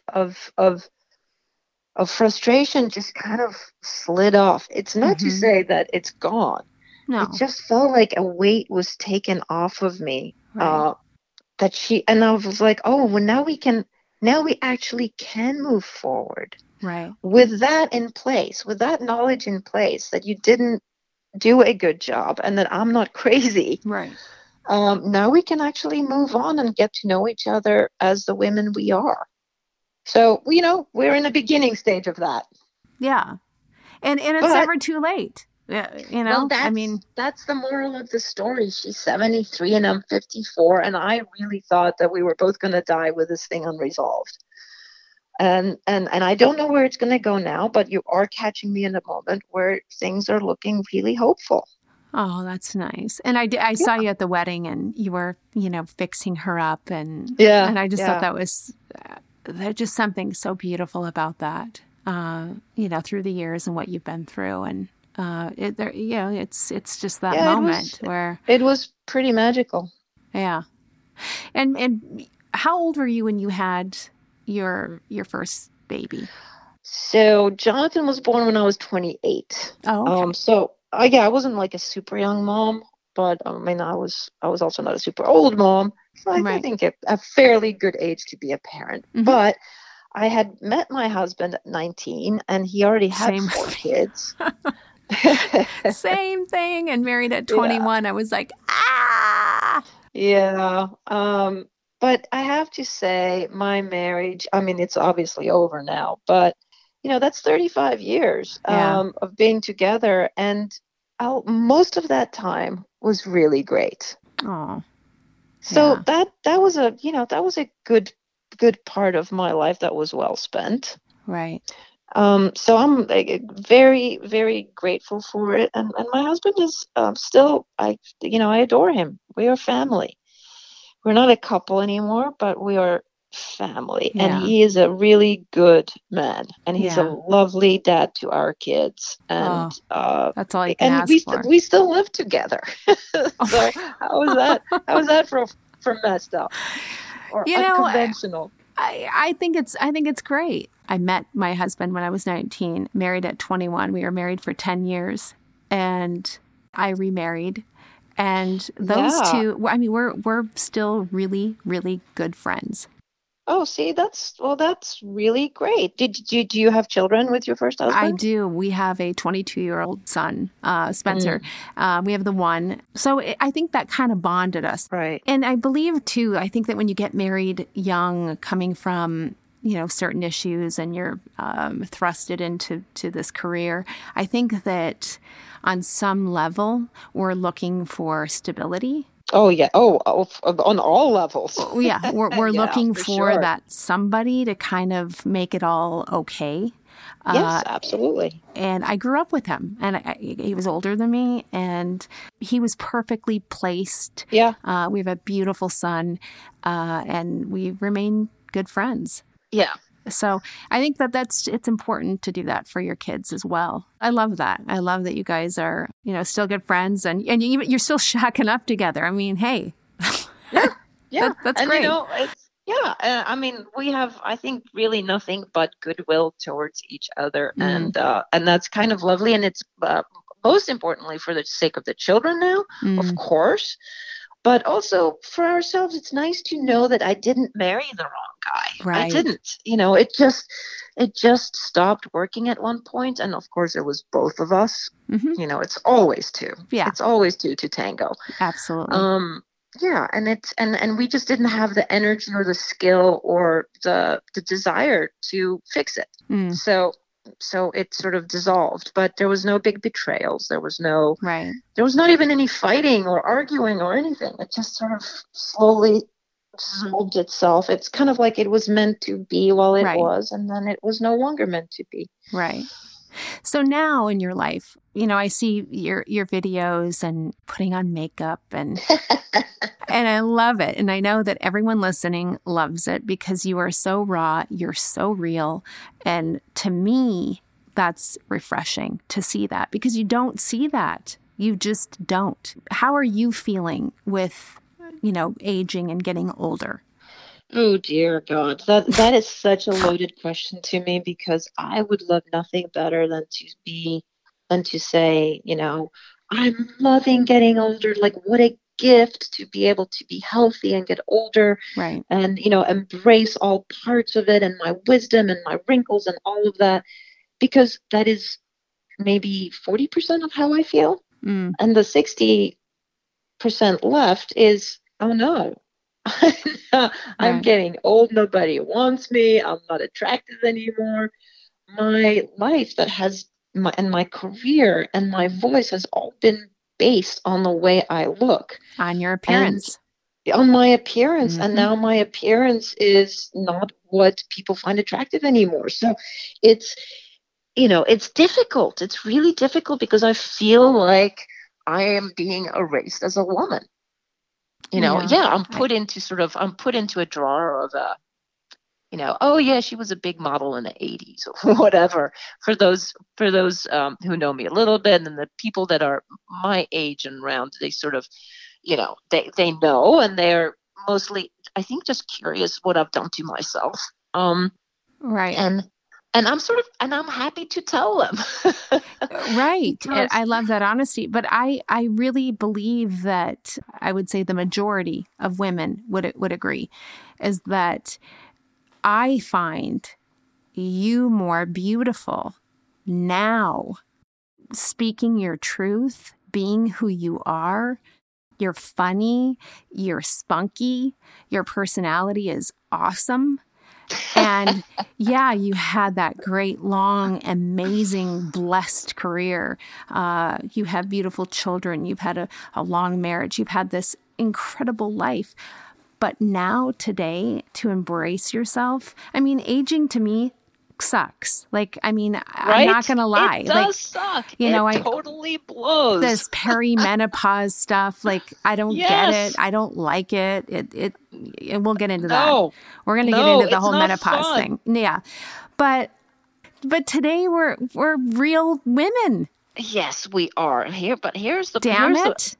Speaker 6: frustration just kind of slid off. It's not to say that it's gone.
Speaker 2: No.
Speaker 6: It just felt like a weight was taken off of me.
Speaker 2: Right.
Speaker 6: And I was like, oh, well, now we actually can move forward.
Speaker 2: Right.
Speaker 6: With that in place, with that knowledge in place, that you didn't do a good job and that I'm not crazy.
Speaker 2: Right.
Speaker 6: Now we can actually move on and get to know each other as the women we are. So, we're in the beginning stage of that.
Speaker 2: Yeah. And it's never too late.
Speaker 6: Well, that's the moral of the story. She's 73 and I'm 54. And I really thought that we were both going to die with this thing unresolved. And I don't know where it's going to go now, but you are catching me in a moment where things are looking really hopeful.
Speaker 2: Oh, that's nice. And I saw you at the wedding and you were, fixing her up. And I just thought that was... There's just something so beautiful about that, through the years and what you've been through. And, it's just that moment where...
Speaker 6: It was pretty magical.
Speaker 2: Yeah. And how old were you when you had your first baby?
Speaker 6: So Jonathan was born when I was 28.
Speaker 2: Oh, okay.
Speaker 6: So I wasn't like a super young mom, but I mean, I was also not a super old mom. So I
Speaker 2: Right.
Speaker 6: think a fairly good age to be a parent.
Speaker 2: Mhm.
Speaker 6: But I had met my husband at 19, and he already had
Speaker 2: Same.
Speaker 6: 4 kids.
Speaker 2: Same thing. And married at 21, I was like, ah.
Speaker 6: Yeah. But I have to say, my marriage, I mean, it's obviously over now, but that's 35 years
Speaker 2: Yeah.
Speaker 6: of being together, and most of that time was really great.
Speaker 2: Oh,
Speaker 6: So
Speaker 2: yeah.
Speaker 6: that was a good part of my life that was well spent.
Speaker 2: Right.
Speaker 6: So I'm like, very, very grateful for it, and my husband is still, I adore him. We are family. We're not a couple anymore, but we are family. And
Speaker 2: Yeah.
Speaker 6: he is a really good man, and he's a
Speaker 2: Yeah.
Speaker 6: lovely dad to our kids. And
Speaker 2: That's all you can
Speaker 6: and
Speaker 2: ask
Speaker 6: we
Speaker 2: for.
Speaker 6: we still live together. So how was that? How was that for messed up or unconventional?
Speaker 2: I think it's great. I met my husband when I was 19, married at 21. We were married for 10 years, and I remarried. And those two, I mean, we're still really, really good friends.
Speaker 6: Oh, see, that's really great. Do you have children with your first husband?
Speaker 2: I do. We have a 22-year-old son, Spencer. We have the one. So I think that kind of bonded us.
Speaker 6: Right.
Speaker 2: And I believe, too, I think that when you get married young, coming from, certain issues, and you're thrusted into this career, I think that on some level, we're looking for stability.
Speaker 6: Oh, yeah. Oh, on all levels.
Speaker 2: Yeah. We're
Speaker 6: Yeah,
Speaker 2: looking
Speaker 6: for
Speaker 2: for
Speaker 6: sure.
Speaker 2: that somebody to kind of make it all okay.
Speaker 6: Yes, absolutely.
Speaker 2: And I grew up with him, and he was older than me, and he was perfectly placed.
Speaker 6: Yeah.
Speaker 2: We have a beautiful son, and we remain good friends.
Speaker 6: Yeah.
Speaker 2: So I think it's important to do that for your kids as well. I love that. I love that you guys are, still good friends, and you're still shacking up together. I mean, hey.
Speaker 6: Yeah.
Speaker 2: That's
Speaker 6: and
Speaker 2: great.
Speaker 6: I mean, we have, I think, really nothing but goodwill towards each other, and that's kind of lovely. And it's most importantly for the sake of the children now, of course, but also for ourselves. It's nice to know that I didn't marry the wrong guy.
Speaker 2: Right.
Speaker 6: I didn't. It just stopped working at one point, and of course, it was both of us.
Speaker 2: Mm-hmm.
Speaker 6: It's always two.
Speaker 2: Yeah.
Speaker 6: It's always two to tango.
Speaker 2: Absolutely.
Speaker 6: Yeah, and we just didn't have the energy or the skill or the desire to fix it. So it sort of dissolved, but there was no big betrayals. There was not even any fighting or arguing or anything. It just sort of slowly dissolved itself. It's kind of like it was meant to be while it was, and then it was no longer meant to be.
Speaker 2: Right. So now in your life, I see your videos and putting on makeup, and and I love it. And I know that everyone listening loves it because you are so raw, you're so real. And to me, that's refreshing to see that, because you don't see that. You just don't. How are you feeling with, aging and getting older?
Speaker 6: Oh, dear God. That is such a loaded question to me, because I would love nothing better than to say, I'm loving getting older. Like, what a gift to be able to be healthy and get older.
Speaker 2: Right.
Speaker 6: And, embrace all parts of it, and my wisdom and my wrinkles and all of that, because that is maybe 40% of how I feel. And the 60% left is, oh no. I'm getting old. Nobody wants me. I'm not attractive anymore. My life and my career and my voice has all been based on the way I look.
Speaker 2: On your appearance.
Speaker 6: On my appearance. And now my appearance is not what people find attractive anymore. So it's difficult. It's really difficult, because I feel like I am being erased as a woman. I'm put into a drawer of oh yeah, she was a big model in the 80s or whatever. For those who know me a little bit, and the people that are my age and around, they sort of, they know, and they're mostly, I think, just curious what I've done to myself.
Speaker 2: Right.
Speaker 6: And I'm happy to tell them.
Speaker 2: Right. And I love that honesty. But I really believe that I would say the majority of women would agree is that I find you more beautiful now, speaking your truth, being who you are. You're funny, you're spunky, your personality is awesome. And yeah, you had that great, long, amazing, blessed career. You have beautiful children. You've had a long marriage. You've had this incredible life. But now, today, to embrace yourself, I mean, aging to me sucks. Like, I mean, I'm not going to lie.
Speaker 6: It does suck. It totally blows.
Speaker 2: This perimenopause stuff, like, I don't get it. I don't like it. It we'll get into that. We're going to get into the whole menopause thing. Yeah. But today we're real women.
Speaker 6: Yes, we are. Here's the
Speaker 2: damn it.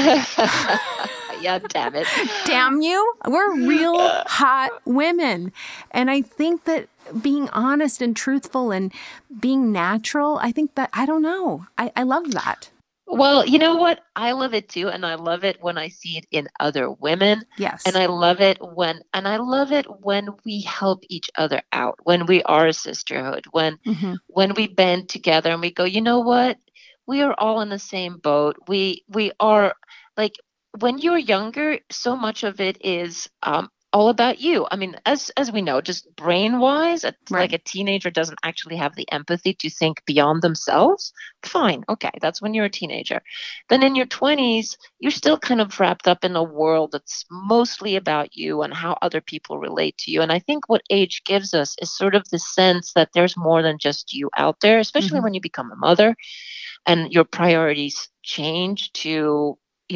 Speaker 6: Yeah, damn it.
Speaker 2: Damn you. We're real hot women. And I think that being honest and truthful and being natural, I think that, I don't know. I love that.
Speaker 6: Well, you know what? I love it too. And I love it when I see it in other women.
Speaker 2: Yes.
Speaker 6: And I love it when we help each other out, when we are a sisterhood, when we band together and we go, you know what? We are all in the same boat. We are, like, when you're younger, so much of it is all about you. I mean, as we know, just brain-wise, like a teenager doesn't actually have the empathy to think beyond themselves. Fine. Okay. That's when you're a teenager. Then in your 20s, you're still kind of wrapped up in a world that's mostly about you and how other people relate to you. And I think what age gives us is sort of the sense that there's more than just you out there, especially when you become a mother and your priorities change to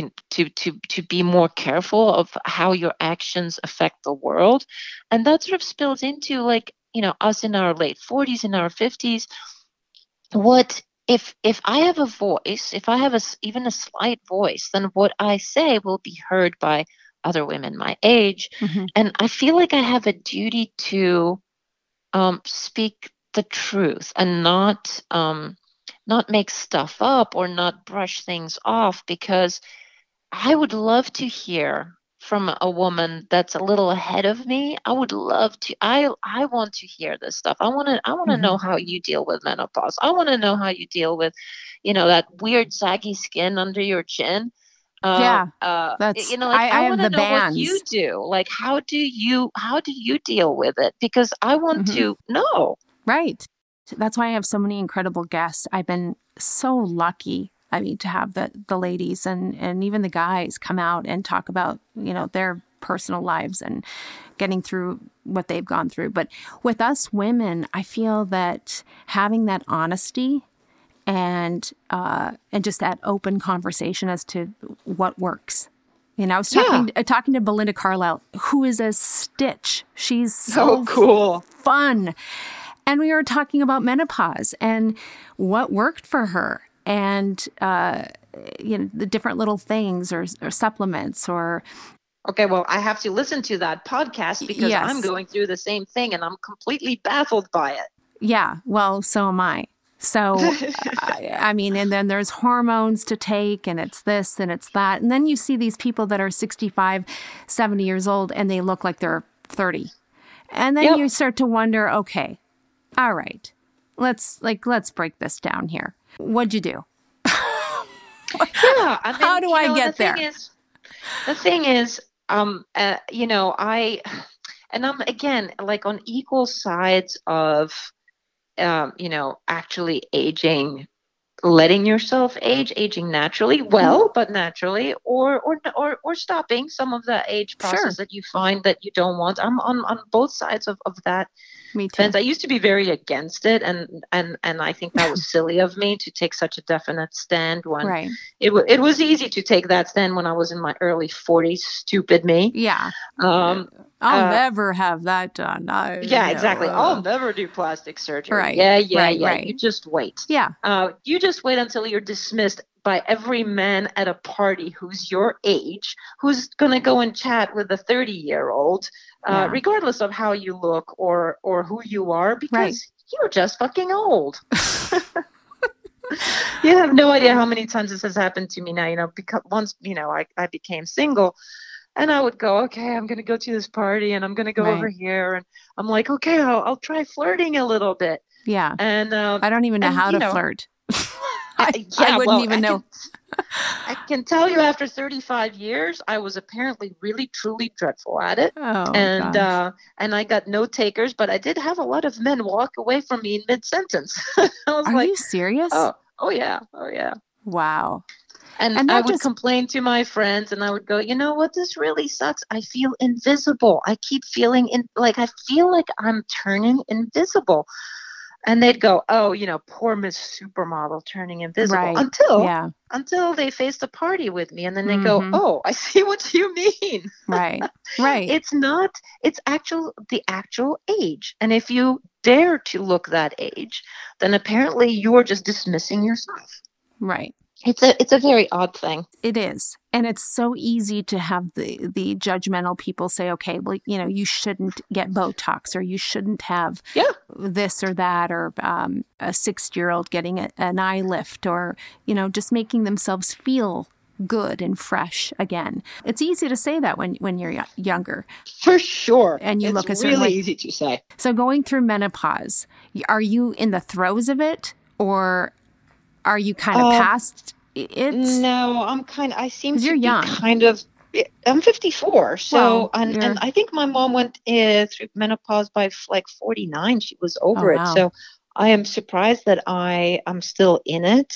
Speaker 6: be more careful of how your actions affect the world. And that sort of spills into, like, us in our late 40s, in our 50s. What if I have a voice, if I have even a slight voice, then what I say will be heard by other women my age. And I feel like I have a duty to speak the truth and not make stuff up or not brush things off, because I would love to hear from a woman that's a little ahead of me. I would love to. I want to hear this stuff. I want to know how you deal with menopause. I want to know how you deal with, that weird saggy skin under your chin.
Speaker 2: That's
Speaker 6: I
Speaker 2: have
Speaker 6: want
Speaker 2: the
Speaker 6: to know
Speaker 2: bands.
Speaker 6: what you do. Like, how do you deal with it? Because I want to know.
Speaker 2: Right. That's why I have so many incredible guests. I've been so lucky. I mean, to have the ladies and even the guys come out and talk about, their personal lives and getting through what they've gone through. But with us women, I feel that having that honesty and just that open conversation as to what works. I was talking to Belinda Carlisle, who is a stitch. She's so
Speaker 4: cool,
Speaker 2: fun. And we were talking about menopause and what worked for her. And, the different little things or supplements or.
Speaker 6: Okay, well, I have to listen to that podcast because I'm going through the same thing and I'm completely baffled by it.
Speaker 2: Yeah, well, so am I. So, I mean, and then there's hormones to take and it's this and it's that. And then you see these people that are 65, 70 years old and they look like they're 30. And then you start to wonder, okay, all right, let's break this down here. What'd you do? How do I get there?
Speaker 6: The thing is, I'm again, like, on equal sides of, actually aging, letting yourself aging naturally, but naturally, or stopping some of the age process that you find that you don't want. I'm on both sides of that.
Speaker 2: Me too.
Speaker 6: I used to be very against it, and I think that was silly of me to take such a definite stand when it was easy to take that stand when I was in my early 40s. Stupid me.
Speaker 2: Yeah. I'll never have that done.
Speaker 6: Exactly. I'll never do plastic surgery.
Speaker 2: Right.
Speaker 6: Yeah. You just wait.
Speaker 2: Yeah.
Speaker 6: You just wait until you're dismissed by every man at a party who's your age, who's going to go and chat with a 30-year-old, regardless of how you look or who you are, because you're just fucking old. You have no idea how many times this has happened to me now, because once, I became single. And I would go, okay, I'm going to go to this party and I'm going to go over here. And I'm like, okay, I'll try flirting a little bit.
Speaker 2: Yeah.
Speaker 6: And
Speaker 2: I don't even know how to flirt. I wouldn't even know.
Speaker 6: I can tell you after 35 years, I was apparently really, truly dreadful at it.
Speaker 2: Oh,
Speaker 6: and
Speaker 2: gosh.
Speaker 6: And I got no takers, but I did have a lot of men walk away from me in mid-sentence. I was
Speaker 2: Are
Speaker 6: like,
Speaker 2: you serious?
Speaker 6: Oh, yeah.
Speaker 2: Wow.
Speaker 6: And I would complain to my friends and I would go, you know what, this really sucks. I feel invisible. I keep feeling I feel like I'm turning invisible. And they'd go, oh, poor Miss Supermodel turning invisible.
Speaker 2: Right.
Speaker 6: Until they faced a party with me. And then they go, oh, I see what you mean.
Speaker 2: Right.
Speaker 6: It's the actual age. And if you dare to look that age, then apparently you're just dismissing yourself.
Speaker 2: Right.
Speaker 6: It's a very odd thing.
Speaker 2: It is. And it's so easy to have the judgmental people say, okay, well, you shouldn't get Botox or you shouldn't have this or that, or a 6-year-old getting an eye lift, or, just making themselves feel good and fresh again. It's easy to say that when you're younger.
Speaker 6: For sure.
Speaker 2: And you look a certain
Speaker 6: really
Speaker 2: way.
Speaker 6: Easy to say.
Speaker 2: So going through menopause, are you in the throes of it, or are you kind of past it?
Speaker 6: No, I seem to
Speaker 2: you're
Speaker 6: be
Speaker 2: young.
Speaker 6: I'm 54. So,
Speaker 2: Well,
Speaker 6: and I think my mom went through menopause by 49. She was over it.
Speaker 2: Wow.
Speaker 6: So I am surprised that I am still in it.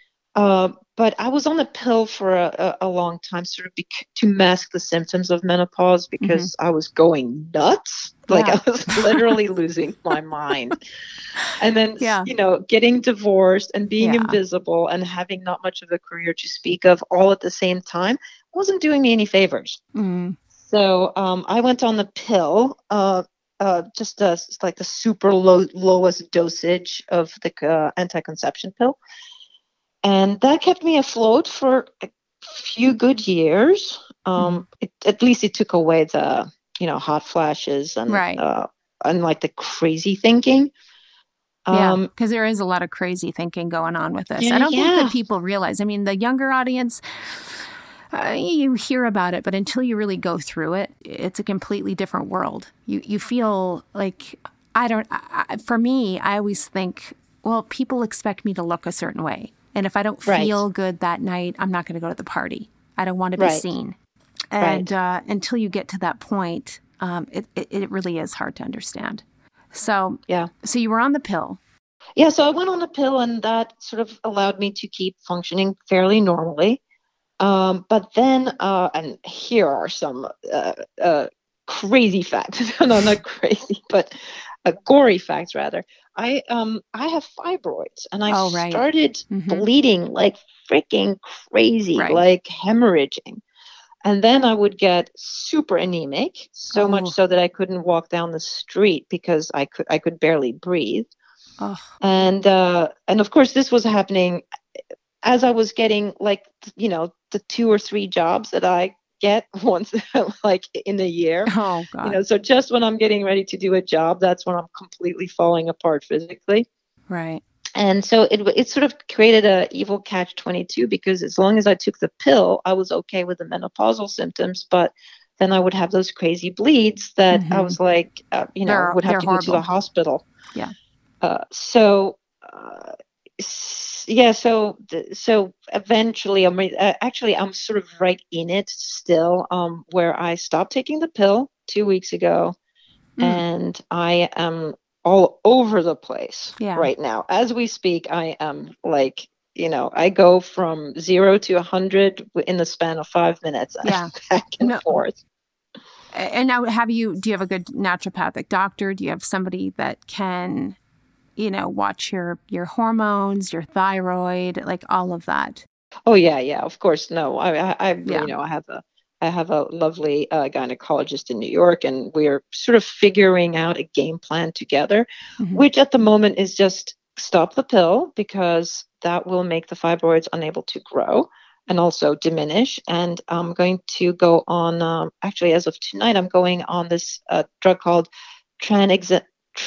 Speaker 6: But I was on the pill for a long time, sort of to mask the symptoms of menopause, because I was going nuts. I was literally losing my mind. And then, getting divorced and being invisible and having not much of a career to speak of all at the same time wasn't doing me any favors. So I went on the pill, just the super lowest dosage of the anti-conception pill. And that kept me afloat for a few good years. At least it took away the, hot flashes and the crazy thinking.
Speaker 2: Because there is a lot of crazy thinking going on with this. I don't think that people realize. I mean, the younger audience, you hear about it, but until you really go through it, it's a completely different world. You feel like, for me, I always think, well, people expect me to look a certain way. And if I don't feel good that night, I'm not going to go to the party. I don't want to be seen. And until you get to that point, it really is hard to understand. So, so you were on the pill.
Speaker 6: Yeah, so I went on the pill, and that sort of allowed me to keep functioning fairly normally. But then, and here are some crazy facts. No, not crazy, but gory facts, rather. I have fibroids, and I started bleeding like freaking crazy, like hemorrhaging. And then I would get super anemic, so much so that I couldn't walk down the street because I could barely breathe. And of course, this was happening as I was getting the 2 or 3 jobs that I get once in a year.
Speaker 2: Oh God.
Speaker 6: So just when I'm getting ready to do a job, that's when I'm completely falling apart physically.
Speaker 2: Right.
Speaker 6: And so it sort of created a evil catch-22, because as long as I took the pill, I was okay with the menopausal symptoms, but then I would have those crazy bleeds that I was like, would have to go to the hospital.
Speaker 2: Yeah.
Speaker 6: So eventually, I'm sort of right in it still, where I stopped taking the pill 2 weeks ago, and I am all over the place right now. As we speak, I am I go from 0 to 100 in the span of 5 minutes, back and forth.
Speaker 2: And now, do you have a good naturopathic doctor? Do you have somebody that can, watch your hormones, your thyroid, like all of that?
Speaker 6: Oh yeah, of course. No, I have a lovely gynecologist in New York, and we're sort of figuring out a game plan together, which at the moment is just stop the pill because that will make the fibroids unable to grow and also diminish. And I'm going to go on, actually, as of tonight, I'm going on this drug called tranexamic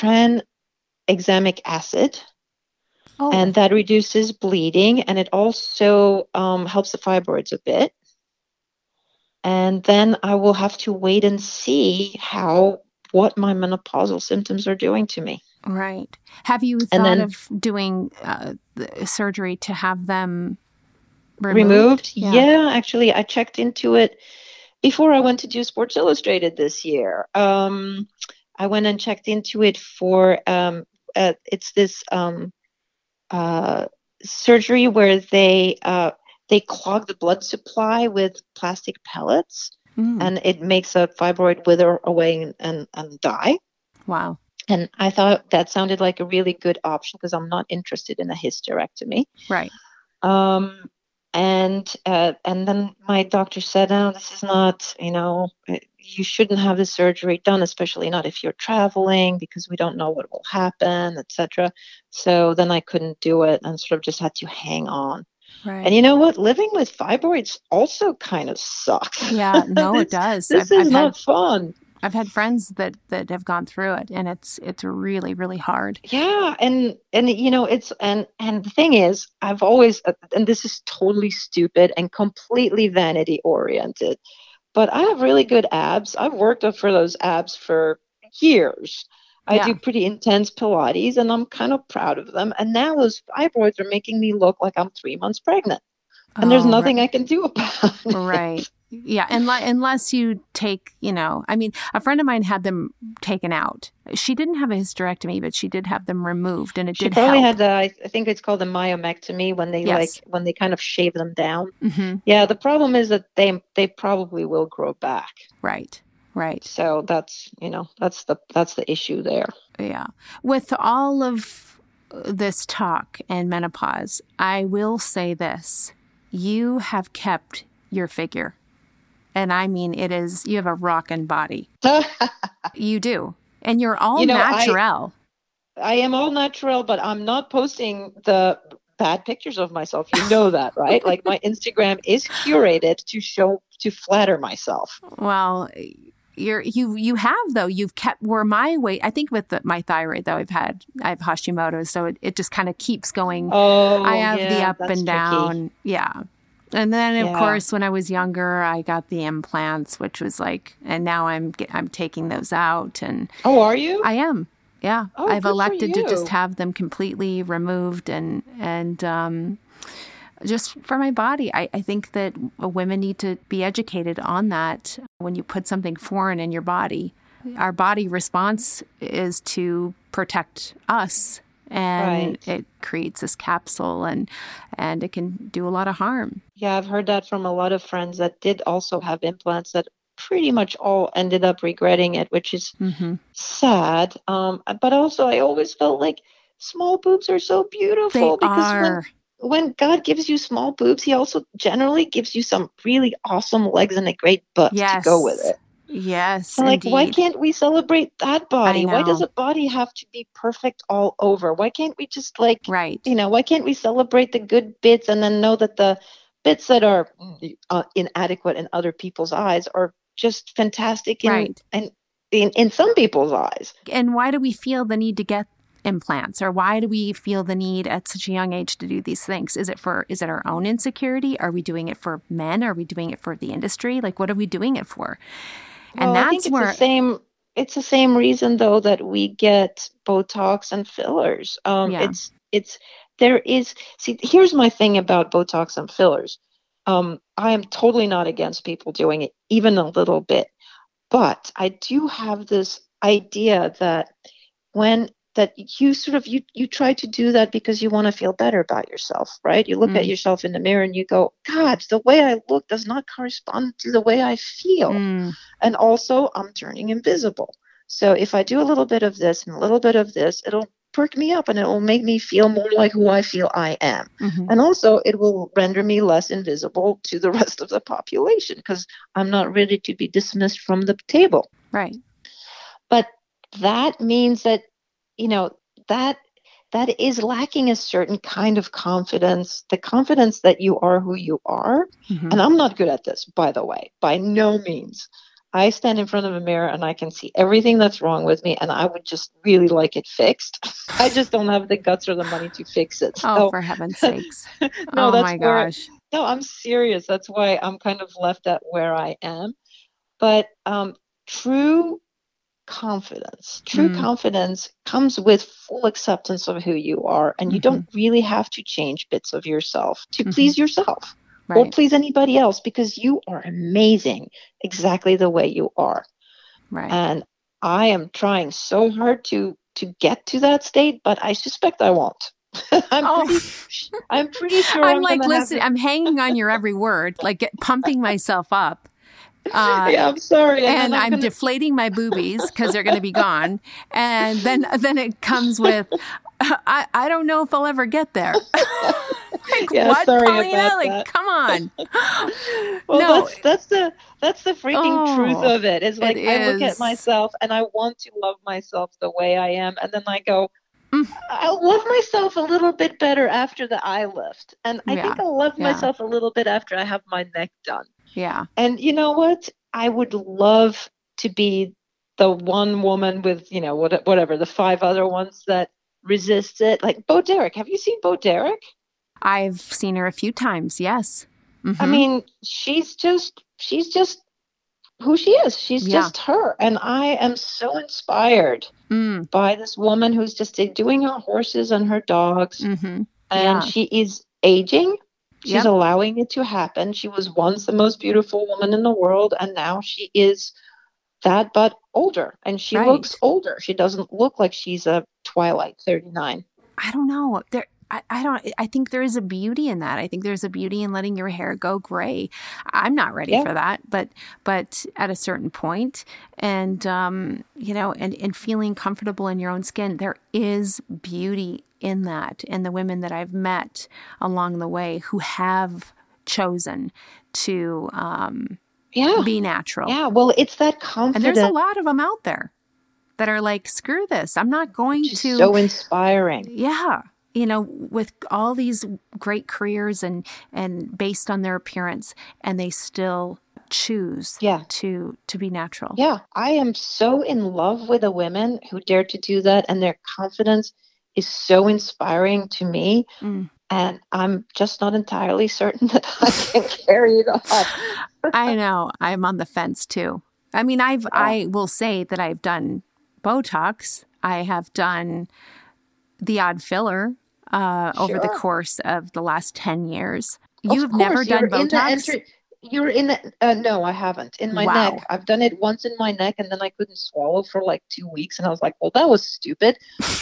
Speaker 6: acid.
Speaker 2: Oh.
Speaker 6: And that reduces bleeding, and it also helps the fibroids a bit. And then I will have to wait and see what my menopausal symptoms are doing to me.
Speaker 2: Right. Have you thought of doing the surgery to have them removed?
Speaker 6: Yeah, actually, I checked into it before I went to do Sports Illustrated this year. I went and checked into it for it's this surgery where they clog the blood supply with plastic pellets, and it makes a fibroid wither away and die.
Speaker 2: Wow.
Speaker 6: And I thought that sounded like a really good option because I'm not interested in a hysterectomy.
Speaker 2: Right.
Speaker 6: And then my doctor said, "No, this is not, you shouldn't have the surgery done, especially not if you're traveling, because we don't know what will happen, etc." So then I couldn't do it and sort of just had to hang on.
Speaker 2: Right.
Speaker 6: And you know what? Living with fibroids also kind of sucks.
Speaker 2: Yeah, no, it does.
Speaker 6: This is not fun.
Speaker 2: I've had friends that have gone through it, and it's really, really hard.
Speaker 6: Yeah, and it's and the thing is, I've always, and this is totally stupid and completely vanity oriented, but I have really good abs. I've worked up for those abs for years. I do pretty intense Pilates, and I'm kind of proud of them. And now those fibroids are making me look like I'm 3 months pregnant, and there's nothing I can do about it.
Speaker 2: Right. Yeah, unless you take, a friend of mine had them taken out. She didn't have a hysterectomy, but she did have them removed, and
Speaker 6: She probably had I think it's called a myomectomy when they when they kind of shave them down.
Speaker 2: Mm-hmm.
Speaker 6: Yeah, the problem is that they probably will grow back.
Speaker 2: Right.
Speaker 6: So that's the issue there.
Speaker 2: Yeah. With all of this talk and menopause, I will say this: you have kept your figure. And I mean, you have a rockin' body. You do. And you're all natural.
Speaker 6: I am all natural, but I'm not posting the bad pictures of myself. You know that, right? Like my Instagram is curated to flatter myself.
Speaker 2: Well, you have though. You've kept where my weight. I think with my thyroid though, I have Hashimoto's, so it just kind of keeps going.
Speaker 6: Oh,
Speaker 2: I have the up and
Speaker 6: tricky.
Speaker 2: down. Yeah. And then, of course, when I was younger, I got the implants, which was like, and now I'm taking those out. And
Speaker 6: oh, are you?
Speaker 2: I am. Yeah,
Speaker 6: oh,
Speaker 2: I've elected to just have them completely removed, and just for my body. I think that women need to be educated on that. When you put something foreign in your body, our body response is to protect us. And it creates this capsule, and it can do a lot of harm.
Speaker 6: Yeah, I've heard that from a lot of friends that did also have implants that pretty much all ended up regretting it, which is sad. But also, I always felt like small boobs are so beautiful because when God gives you small boobs, He also generally gives you some really awesome legs and a great butt to go with it.
Speaker 2: Yes,
Speaker 6: like, why can't we celebrate that body? Why does a body have to be perfect all over? Why can't we just why can't we celebrate the good bits and then know that the bits that are inadequate in other people's eyes are just fantastic in some people's eyes?
Speaker 2: And why do we feel the need to get implants, or why do we feel the need at such a young age to do these things? Is it our own insecurity? Are we doing it for men? Are we doing it for the industry? Like, what are we doing it for? And
Speaker 6: I think it's the same reason though that we get Botox and fillers. Here's my thing about Botox and fillers. I am totally not against people doing it, even a little bit. But I do have this idea that you try to do that because you want to feel better about yourself, right? You look at yourself in the mirror and you go, God, the way I look does not correspond to the way I feel. And also, I'm turning invisible. So if I do a little bit of this and a little bit of this, it'll perk me up and it will make me feel more like who I feel I am. And also, it will render me less invisible to the rest of the population because I'm not ready to be dismissed from the table.
Speaker 2: Right.
Speaker 6: But that means that that is lacking a certain kind of confidence, the confidence that you are who you are.
Speaker 2: Mm-hmm.
Speaker 6: And I'm not good at this, by the way, by no means. I stand in front of a mirror and I can see everything that's wrong with me, and I would just really like it fixed. I just don't have the guts or the money to fix it.
Speaker 2: Oh,
Speaker 6: So,
Speaker 2: for heaven's sakes.
Speaker 6: no,
Speaker 2: Oh
Speaker 6: that's
Speaker 2: my
Speaker 6: where,
Speaker 2: gosh.
Speaker 6: no, I'm serious. That's why I'm kind of left at where I am. But true confidence comes with full acceptance of who you are, and you don't really have to change bits of yourself to please yourself. Or please anybody else, because you are amazing exactly the way you are.
Speaker 2: Right.
Speaker 6: And I am trying so hard to get to that state, but I suspect I won't. I'm pretty sure
Speaker 2: I'm like, listen, I'm hanging on your every word, like pumping myself up.
Speaker 6: Yeah, I'm sorry.
Speaker 2: And I'm deflating my boobies because they're going to be gone. And then it comes with, I don't know if I'll ever get there. Like,
Speaker 6: yeah,
Speaker 2: what,
Speaker 6: sorry
Speaker 2: Paulina?
Speaker 6: about
Speaker 2: Like,
Speaker 6: that.
Speaker 2: come on.
Speaker 6: Well,
Speaker 2: No.
Speaker 6: that's the freaking truth of it. It's like, I look
Speaker 2: is.
Speaker 6: at myself and I want to love myself the way I am, and then I go, I'll love myself a little bit better after the eye lift, and I think I'll love myself a little bit after I have my neck done.
Speaker 2: Yeah.
Speaker 6: And you know what? I would love to be the one woman with, whatever, the 5 other ones that resists it. Like Bo Derek. Have you seen Bo Derek?
Speaker 2: I've seen her a few times. Yes. Mm-hmm.
Speaker 6: I mean, she's just who she is. She's just her. And I am so inspired by this woman who's just doing her horses and her dogs.
Speaker 2: Mm-hmm.
Speaker 6: And she is aging. She's allowing it to happen. She was once the most beautiful woman in the world, and now she is that, but older. And she looks older. She doesn't look like she's a Twilight 39.
Speaker 2: I don't know. I think there is a beauty in that. I think there's a beauty in letting your hair go gray. I'm not ready for that, but at a certain point, and and feeling comfortable in your own skin, there is beauty in that. And the women that I've met along the way who have chosen to be natural.
Speaker 6: Yeah, well, it's that confidence.
Speaker 2: And there's a lot of them out there that are like, screw this. I'm not going to.
Speaker 6: So inspiring.
Speaker 2: Yeah. With all these great careers and based on their appearance, and they still choose to be natural.
Speaker 6: Yeah. I am so in love with the women who dare to do that, and their confidence is so inspiring to me. And I'm just not entirely certain that I can carry it off.
Speaker 2: I know. I'm on the fence too. I mean, I will say that I've done Botox. I have done the odd filler over the course of the last 10 years. You've never done Botox?
Speaker 6: You're in the, no, I haven't. In my neck. I've done it once in my neck, and then I couldn't swallow for like 2 weeks. And I was like, well, that was stupid.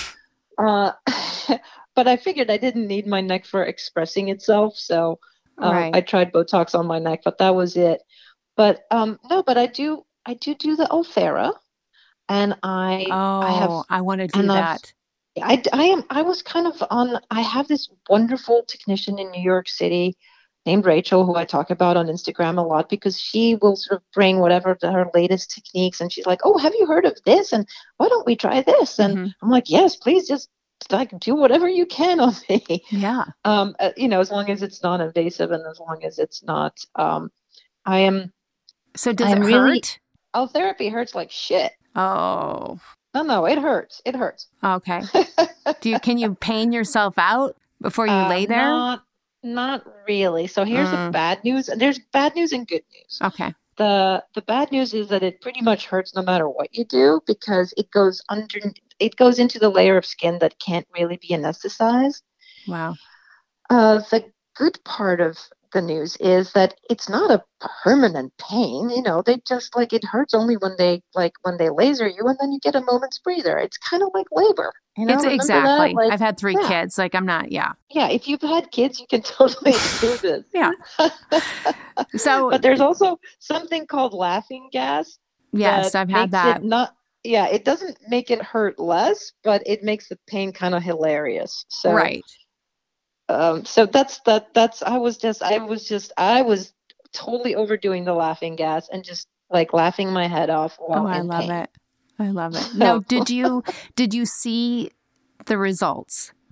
Speaker 6: But I figured I didn't need my neck for expressing itself. So I tried Botox on my neck, but that was it. But no, but I do the Ulthera. And I want to do that. I was kind of I have this wonderful technician in New York City named Rachel, who I talk about on Instagram a lot, because she will sort of bring whatever her latest techniques, and she's like, oh, have you heard of this? And why don't we try this? And I'm like, yes, please just do whatever you can on me.
Speaker 2: Yeah.
Speaker 6: As long as it's non-invasive and as long as it's not, I am.
Speaker 2: So does it hurt?
Speaker 6: Therapy hurts like shit.
Speaker 2: Oh.
Speaker 6: No, it hurts. It hurts.
Speaker 2: Okay. Can you pain yourself out before you lay there?
Speaker 6: Not really. So here's the bad news. There's bad news and good news.
Speaker 2: Okay.
Speaker 6: The bad news is that it pretty much hurts no matter what you do, because it goes into the layer of skin that can't really be anesthetized.
Speaker 2: Wow.
Speaker 6: The good part of the news is that it's not a permanent pain. They just it hurts only when they laser you, and then you get a moment's breather. It's kind of like labor.
Speaker 2: It's exactly. I've had 3 kids. I'm not. Yeah.
Speaker 6: Yeah. If you've had kids, you can totally do this.
Speaker 2: Yeah. So,
Speaker 6: but there's also something called laughing gas.
Speaker 2: Yes, I've had that.
Speaker 6: It doesn't make it hurt less, but it makes the pain kind of hilarious. So,
Speaker 2: right.
Speaker 6: So that's I was totally overdoing the laughing gas and just laughing my head off while
Speaker 2: I love
Speaker 6: pain.
Speaker 2: it. I love it. Now, did you see the results?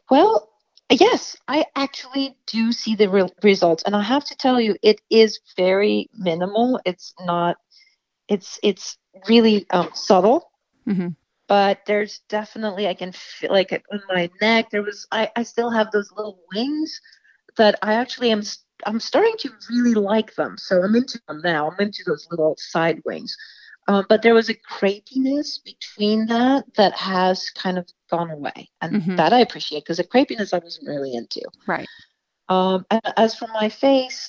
Speaker 6: Well, yes, I actually do see the results, and I have to tell you, it is very minimal. It's not. It's really subtle,
Speaker 2: Mm-hmm.
Speaker 6: but there's definitely I can feel like on my neck. I still have those little wings that I actually I'm starting to really like them. So I'm into them now. I'm into those little side wings. But there was a crepiness between that has kind of gone away, and
Speaker 2: Mm-hmm.
Speaker 6: that I appreciate because the crepiness I wasn't really into.
Speaker 2: Right.
Speaker 6: And as for my face,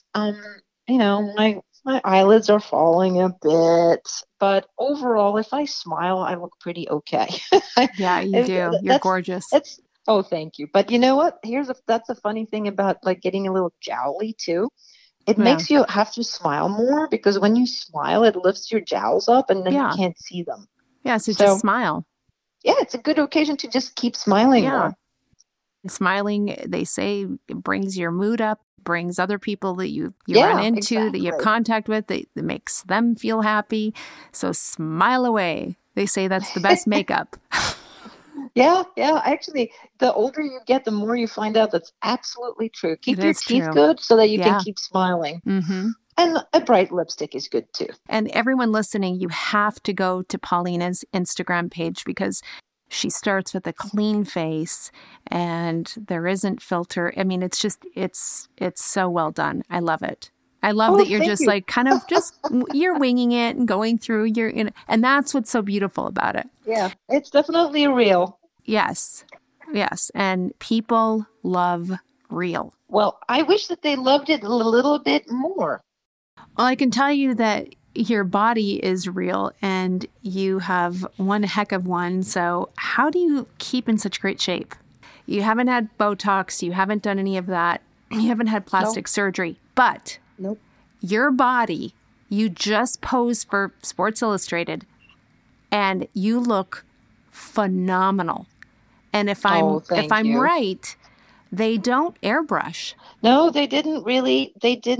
Speaker 6: my eyelids are falling a bit, but overall, if I smile, I look pretty okay.
Speaker 2: Yeah, you do. You're gorgeous.
Speaker 6: Oh, thank you. But you know what? That's a funny thing about like getting a little jowly too. It
Speaker 2: Yeah.
Speaker 6: makes you have to smile more because when you smile, it lifts your jowls up and then
Speaker 2: Yeah.
Speaker 6: you can't see them.
Speaker 2: Yeah, so just smile.
Speaker 6: Yeah, it's a good occasion to just keep smiling more.
Speaker 2: Smiling, they say, it brings your mood up, brings other people that you run into, that you have contact with, that makes them feel happy. So smile away. They say that's the best makeup.
Speaker 6: Yeah. Actually, the older you get, the more you find out that's absolutely true. Keep your teeth good so that you can keep smiling.
Speaker 2: Mm-hmm.
Speaker 6: And a bright lipstick is good too.
Speaker 2: And everyone listening, you have to go to Paulina's Instagram page because she starts with a clean face and there isn't filter. I mean, it's so well done. I love it. I love that you're just like kind of just, you're winging it and going through and that's what's so beautiful about it.
Speaker 6: Yeah, it's definitely real.
Speaker 2: Yes. And people love real.
Speaker 6: Well, I wish that they loved it a little bit more.
Speaker 2: Well, I can tell you that your body is real and you have one heck of one. So how do you keep in such great shape? You haven't had Botox. You haven't done any of that. You haven't had plastic surgery. But your body, you just posed for Sports Illustrated and you look phenomenal. And if I'm right, they don't airbrush.
Speaker 6: No, they didn't really.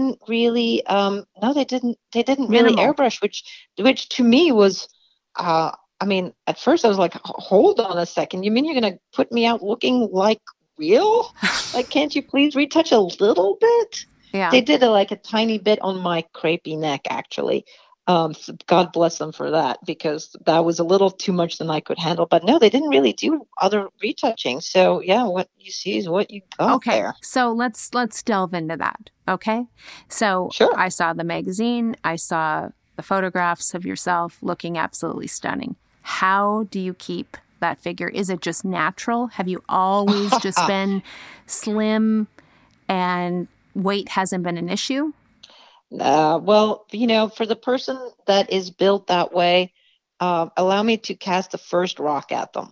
Speaker 6: Airbrush, which to me was, I mean, at first I was like, hold on a second. You mean you're going to put me out looking like real? Like, can't you please retouch a little bit?
Speaker 2: Yeah.
Speaker 6: They did a tiny bit on my crepey neck, actually. So God bless them for that, because that was a little too much than I could handle. But no, they didn't really do other retouching. So yeah, what you see is what you got there.
Speaker 2: So let's delve into that. Okay. So
Speaker 6: sure.
Speaker 2: I saw the magazine. I saw the photographs of yourself looking absolutely stunning. How do you keep that figure? Is it just natural? Have you always just been slim and weight hasn't been an issue?
Speaker 6: Well, for the person that is built that way, allow me to cast the first rock at them.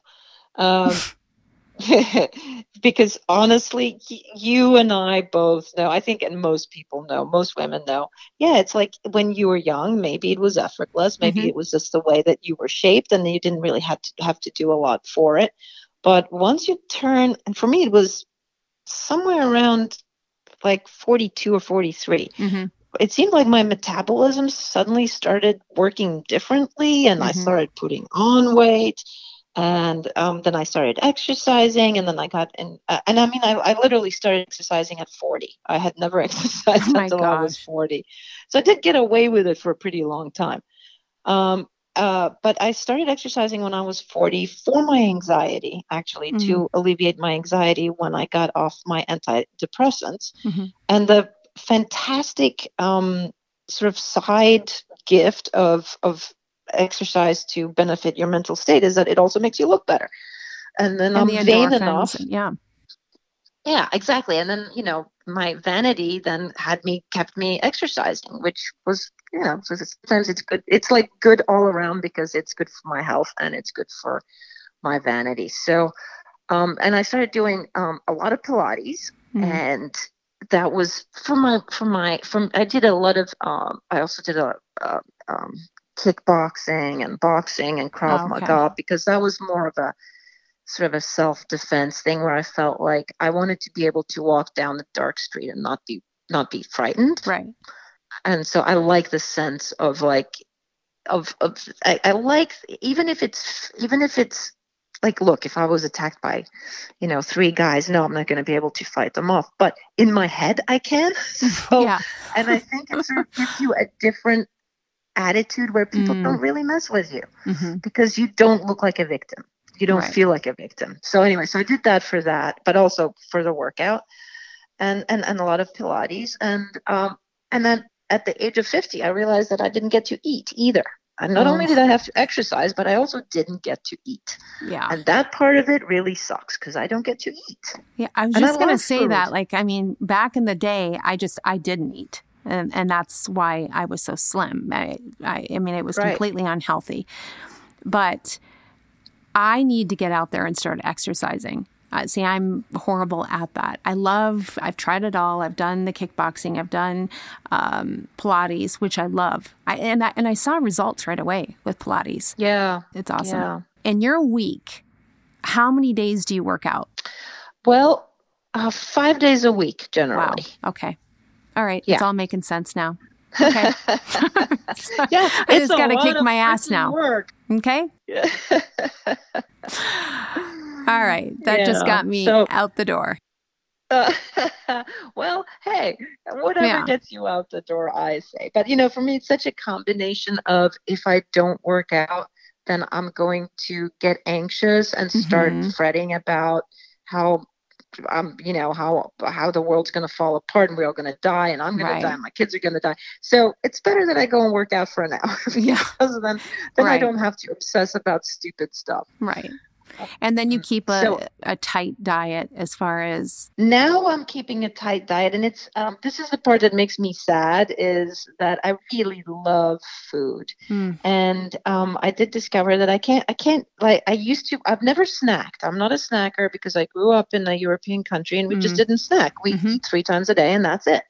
Speaker 6: Because honestly, you and I both know, I think, and most people know, most women know, it's like when you were young, maybe it was effortless. Maybe it was just the way that you were shaped and you didn't really have to do a lot for it. But once you turn, and for me, it was somewhere around like 42 or 43.
Speaker 2: Mm-hmm.
Speaker 6: It seemed like my metabolism suddenly started working differently, and I started putting on weight, and then I started exercising, and then I got in. And I mean, I literally started exercising at 40. I had never exercised until I was 40, so I did get away with it for a pretty long time. But I started exercising when I was 40 for my anxiety, actually, to alleviate my anxiety when I got off my antidepressants, and the fantastic sort of side gift of exercise to benefit your mental state is that it also makes you look better. And then I'm vain enough. Yeah, exactly. And then, my vanity then kept me exercising, which was, so sometimes it's good. It's like good all around because it's good for my health and it's good for my vanity. So, and I started doing a lot of Pilates, and that was I did a lot of, I also did kickboxing and boxing and Krav Maga, because that was more of a sort of a self-defense thing where I felt like I wanted to be able to walk down the dark street and not be frightened.
Speaker 2: Right.
Speaker 6: And so I like the sense of I like, even if it's like, look, if I was attacked by, 3 guys, no, I'm not going to be able to fight them off. But in my head, I can. So,
Speaker 2: Yeah.
Speaker 6: And I think it sort of gives you a different attitude where people don't really mess with you because you don't look like a victim. You don't feel like a victim. So anyway, so I did that for that, but also for the workout and a lot of Pilates. And then at the age of 50, I realized that I didn't get to eat either. And not only did I have to exercise, but I also didn't get to eat.
Speaker 2: Yeah.
Speaker 6: And that part of it really sucks because I don't get to eat.
Speaker 2: Yeah, I was just going to say that. Like, I mean, back in the day, I didn't eat. And that's why I was so slim. I mean, it was completely unhealthy. But I need to get out there and start exercising. See, I'm horrible at that. I've tried it all. I've done the kickboxing. I've done Pilates, which I love. And I saw results right away with Pilates.
Speaker 6: Yeah.
Speaker 2: It's awesome.
Speaker 6: Yeah.
Speaker 2: In your week, how many days do you work out?
Speaker 6: Well, 5 days a week, generally.
Speaker 2: Wow. Okay. All right.
Speaker 6: Yeah.
Speaker 2: It's all making sense now. Okay.
Speaker 6: Yeah.
Speaker 2: I just got to kick my ass now.
Speaker 6: Work.
Speaker 2: Okay.
Speaker 6: Yeah.
Speaker 2: All right. That just got me out the door.
Speaker 6: Well, hey, whatever gets you out the door, I say. But, for me, it's such a combination of if I don't work out, then I'm going to get anxious and start fretting about how how the world's going to fall apart and we're all going to die and I'm going to die and my kids are going to die. So it's better that I go and work out for an hour because then I don't have to obsess about stupid stuff.
Speaker 2: Right. And then you keep a tight diet as far as...
Speaker 6: Now I'm keeping a tight diet. And it's this is the part that makes me sad is that I really love food. And I did discover that I can't like I used to. I've never snacked. I'm not a snacker because I grew up in a European country and we just didn't snack. We eat 3 times a day and that's it.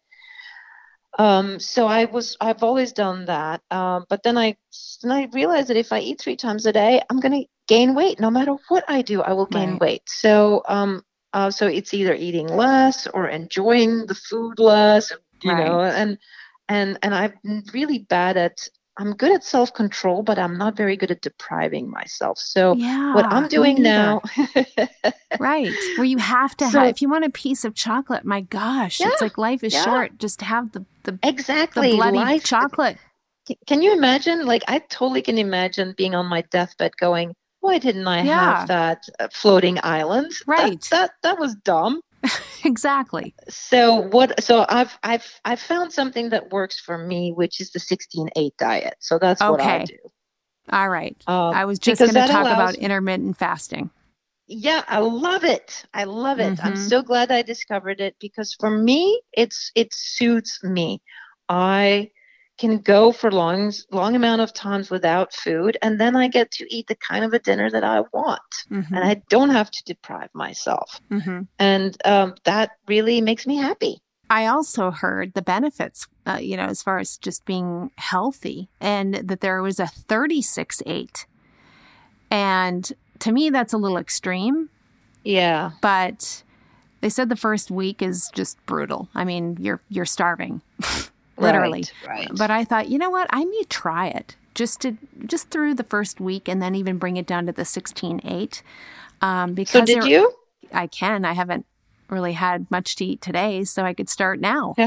Speaker 6: So I've always done that. But then I realized that if I eat 3 times a day, I'm going to gain weight. No matter what I do, I will gain weight. So, so it's either eating less or enjoying the food less, you know, and I'm really bad at, I'm good at self-control, but I'm not very good at depriving myself. So what I'm doing now.
Speaker 2: Right. Where you have to have, if you want a piece of chocolate, my gosh, it's like life is short. Just have the bloody chocolate.
Speaker 6: Can you imagine? Like, I totally can imagine being on my deathbed going, why didn't I have that floating island?
Speaker 2: Right.
Speaker 6: That was dumb.
Speaker 2: Exactly.
Speaker 6: So I've found something that works for me, which is the 16-8 diet. So that's what I do.
Speaker 2: All right. I was just going to talk about intermittent fasting.
Speaker 6: Yeah, I love it. I'm so glad I discovered it because for me, it suits me. I can go for long amount of times without food, and then I get to eat the kind of a dinner that I want, and I don't have to deprive myself. And that really makes me happy.
Speaker 2: I also heard the benefits, as far as just being healthy, and that there was a 36-8. And to me, that's a little extreme.
Speaker 6: Yeah.
Speaker 2: But they said the first week is just brutal. I mean, you're starving. Literally.
Speaker 6: Right.
Speaker 2: But I thought, you know what? I may try it just through the first week and then even bring it down to the 16-8. Because
Speaker 6: so did you?
Speaker 2: I can. I haven't really had much to eat today, so I could start now.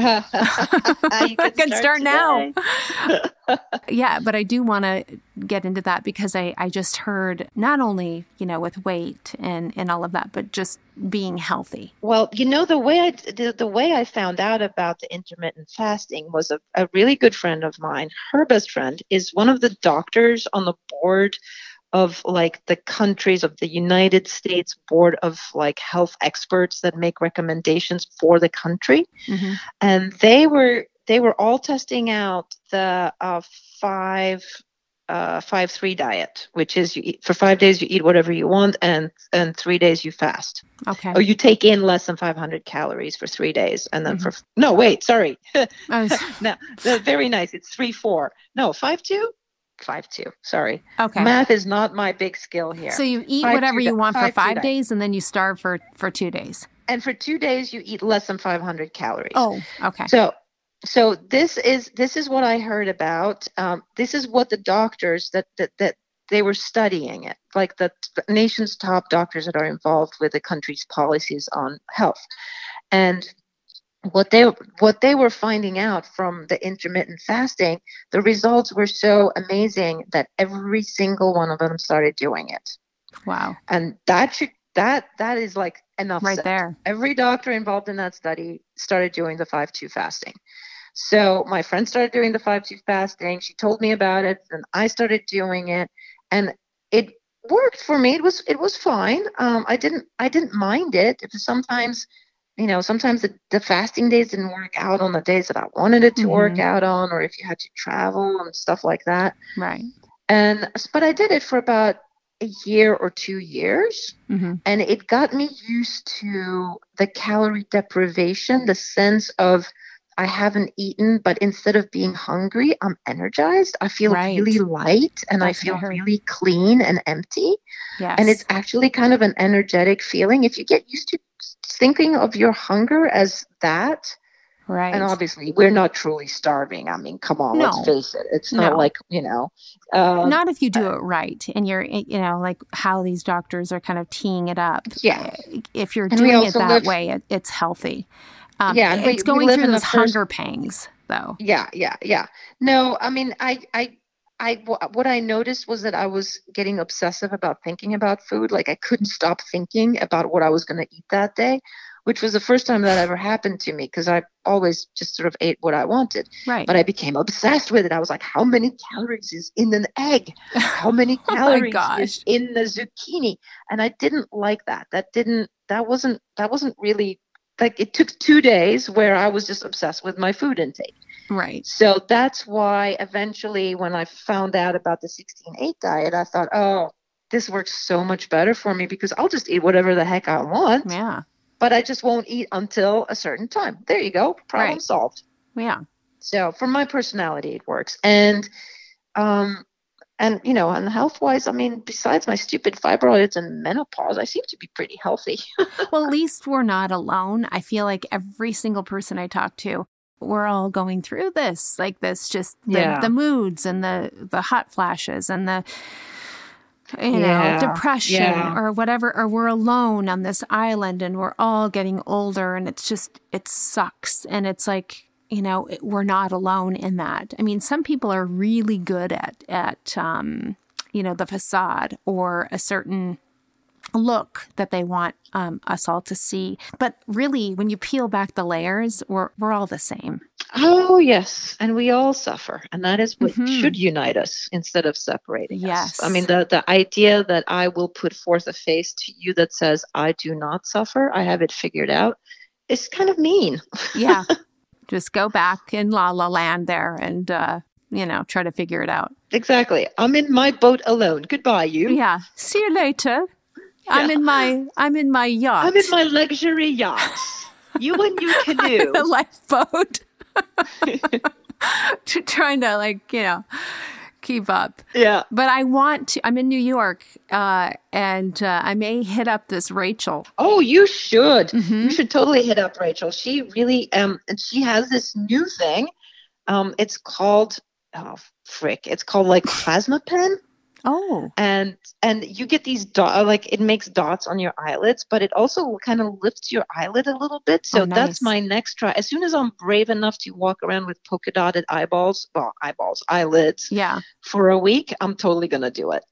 Speaker 6: I
Speaker 2: can start now. Yeah, but I do want to get into that because I just heard not only, with weight and all of that, but just being healthy.
Speaker 6: Well, the way I found out about the intermittent fasting was a really good friend of mine. Her best friend is one of the doctors on the board of like the countries of the United States board of like health experts that make recommendations for the country. And they were all testing out the 5-3 diet, which is you eat for 5 days, you eat whatever you want, and 3 days you fast.
Speaker 2: Okay.
Speaker 6: Or you take in less than 500 calories for 3 days, and then no, very nice. It's 3-4. No, 5-2. 5-2. Sorry.
Speaker 2: Okay.
Speaker 6: Math is not my big skill here.
Speaker 2: So you eat whatever you want for 5 days, and then you starve for 2 days.
Speaker 6: And for 2 days, you eat less than 500 calories.
Speaker 2: Oh, okay.
Speaker 6: So this is what I heard about. This is what the doctors that they were studying it, like the nation's top doctors that are involved with the country's policies on health. And what they were finding out from the intermittent fasting, the results were so amazing that every single one of them started doing it.
Speaker 2: Wow.
Speaker 6: And that is like enough
Speaker 2: right
Speaker 6: said.
Speaker 2: there.
Speaker 6: Every doctor involved in that study started doing the 5-2 fasting. So my friend started doing the 5-2 fasting. She told me about it, and I started doing it, and it worked for me. It was fine. I didn't mind it. It was sometimes the fasting days didn't work out on the days that I wanted it to work out on, or if you had to travel and stuff like that.
Speaker 2: Right.
Speaker 6: But I did it for about a year or 2 years, and it got me used to the calorie deprivation, the sense of I haven't eaten, but instead of being hungry, I'm energized. I feel really light, and I feel really clean and empty.
Speaker 2: Yes.
Speaker 6: And it's actually kind of an energetic feeling. If you get used to thinking of your hunger as that,
Speaker 2: right.
Speaker 6: And obviously, we're not truly starving. I mean, come on, let's face it. It's not like,
Speaker 2: not if you do it right. And you're, like how these doctors are kind of teeing it up.
Speaker 6: Yeah.
Speaker 2: If you're doing it that way, it's healthy. It's going through those hunger pangs, though.
Speaker 6: Yeah. No, I mean, what I noticed was that I was getting obsessive about thinking about food. Like I couldn't stop thinking about what I was going to eat that day, which was the first time that ever happened to me, because I always just sort of ate what I wanted.
Speaker 2: Right.
Speaker 6: But I became obsessed with it. I was like, how many calories is in an egg? How many calories is in the zucchini? And I didn't like that. That wasn't really, like, it took 2 days where I was just obsessed with my food intake.
Speaker 2: Right.
Speaker 6: So that's why eventually when I found out about the 16-8 diet, I thought, oh, this works so much better for me because I'll just eat whatever the heck I want.
Speaker 2: Yeah.
Speaker 6: But I just won't eat until a certain time. There you go. Problem solved.
Speaker 2: Yeah.
Speaker 6: So for my personality, it works. And health-wise, I mean, besides my stupid fibroids and menopause, I seem to be pretty healthy.
Speaker 2: Well, at least we're not alone. I feel like every single person I talk to, we're all going through this, like this, just the moods and the hot flashes and the, depression or whatever, or we're alone on this island and we're all getting older and it sucks. And it's like, we're not alone in that. I mean, some people are really good at the facade or a certain look that they want us all to see. But really, when you peel back the layers, we're all the same.
Speaker 6: Oh, yes. And we all suffer. And that is what should unite us instead of separating us. I mean, the idea that I will put forth a face to you that says, I do not suffer, I have it figured out, is kind of mean.
Speaker 2: Yeah. Just go back in La La Land there and, try to figure it out.
Speaker 6: Exactly. I'm in my boat alone. Goodbye, you.
Speaker 2: Yeah. See you later. Yeah. I'm in my yacht.
Speaker 6: I'm in my luxury yacht. You and your canoe.
Speaker 2: The lifeboat. Trying to keep up.
Speaker 6: Yeah.
Speaker 2: But I'm in New York, and I may hit up this Rachel.
Speaker 6: Oh, you should. Mm-hmm. You should totally hit up Rachel. She really, and she has this new thing. It's called, it's called like Plasma Pen.
Speaker 2: Oh.
Speaker 6: And you get these it makes dots on your eyelids, but it also kind of lifts your eyelid a little bit. So that's my next try. As soon as I'm brave enough to walk around with polka dotted eyelids, for a week, I'm totally going to do it.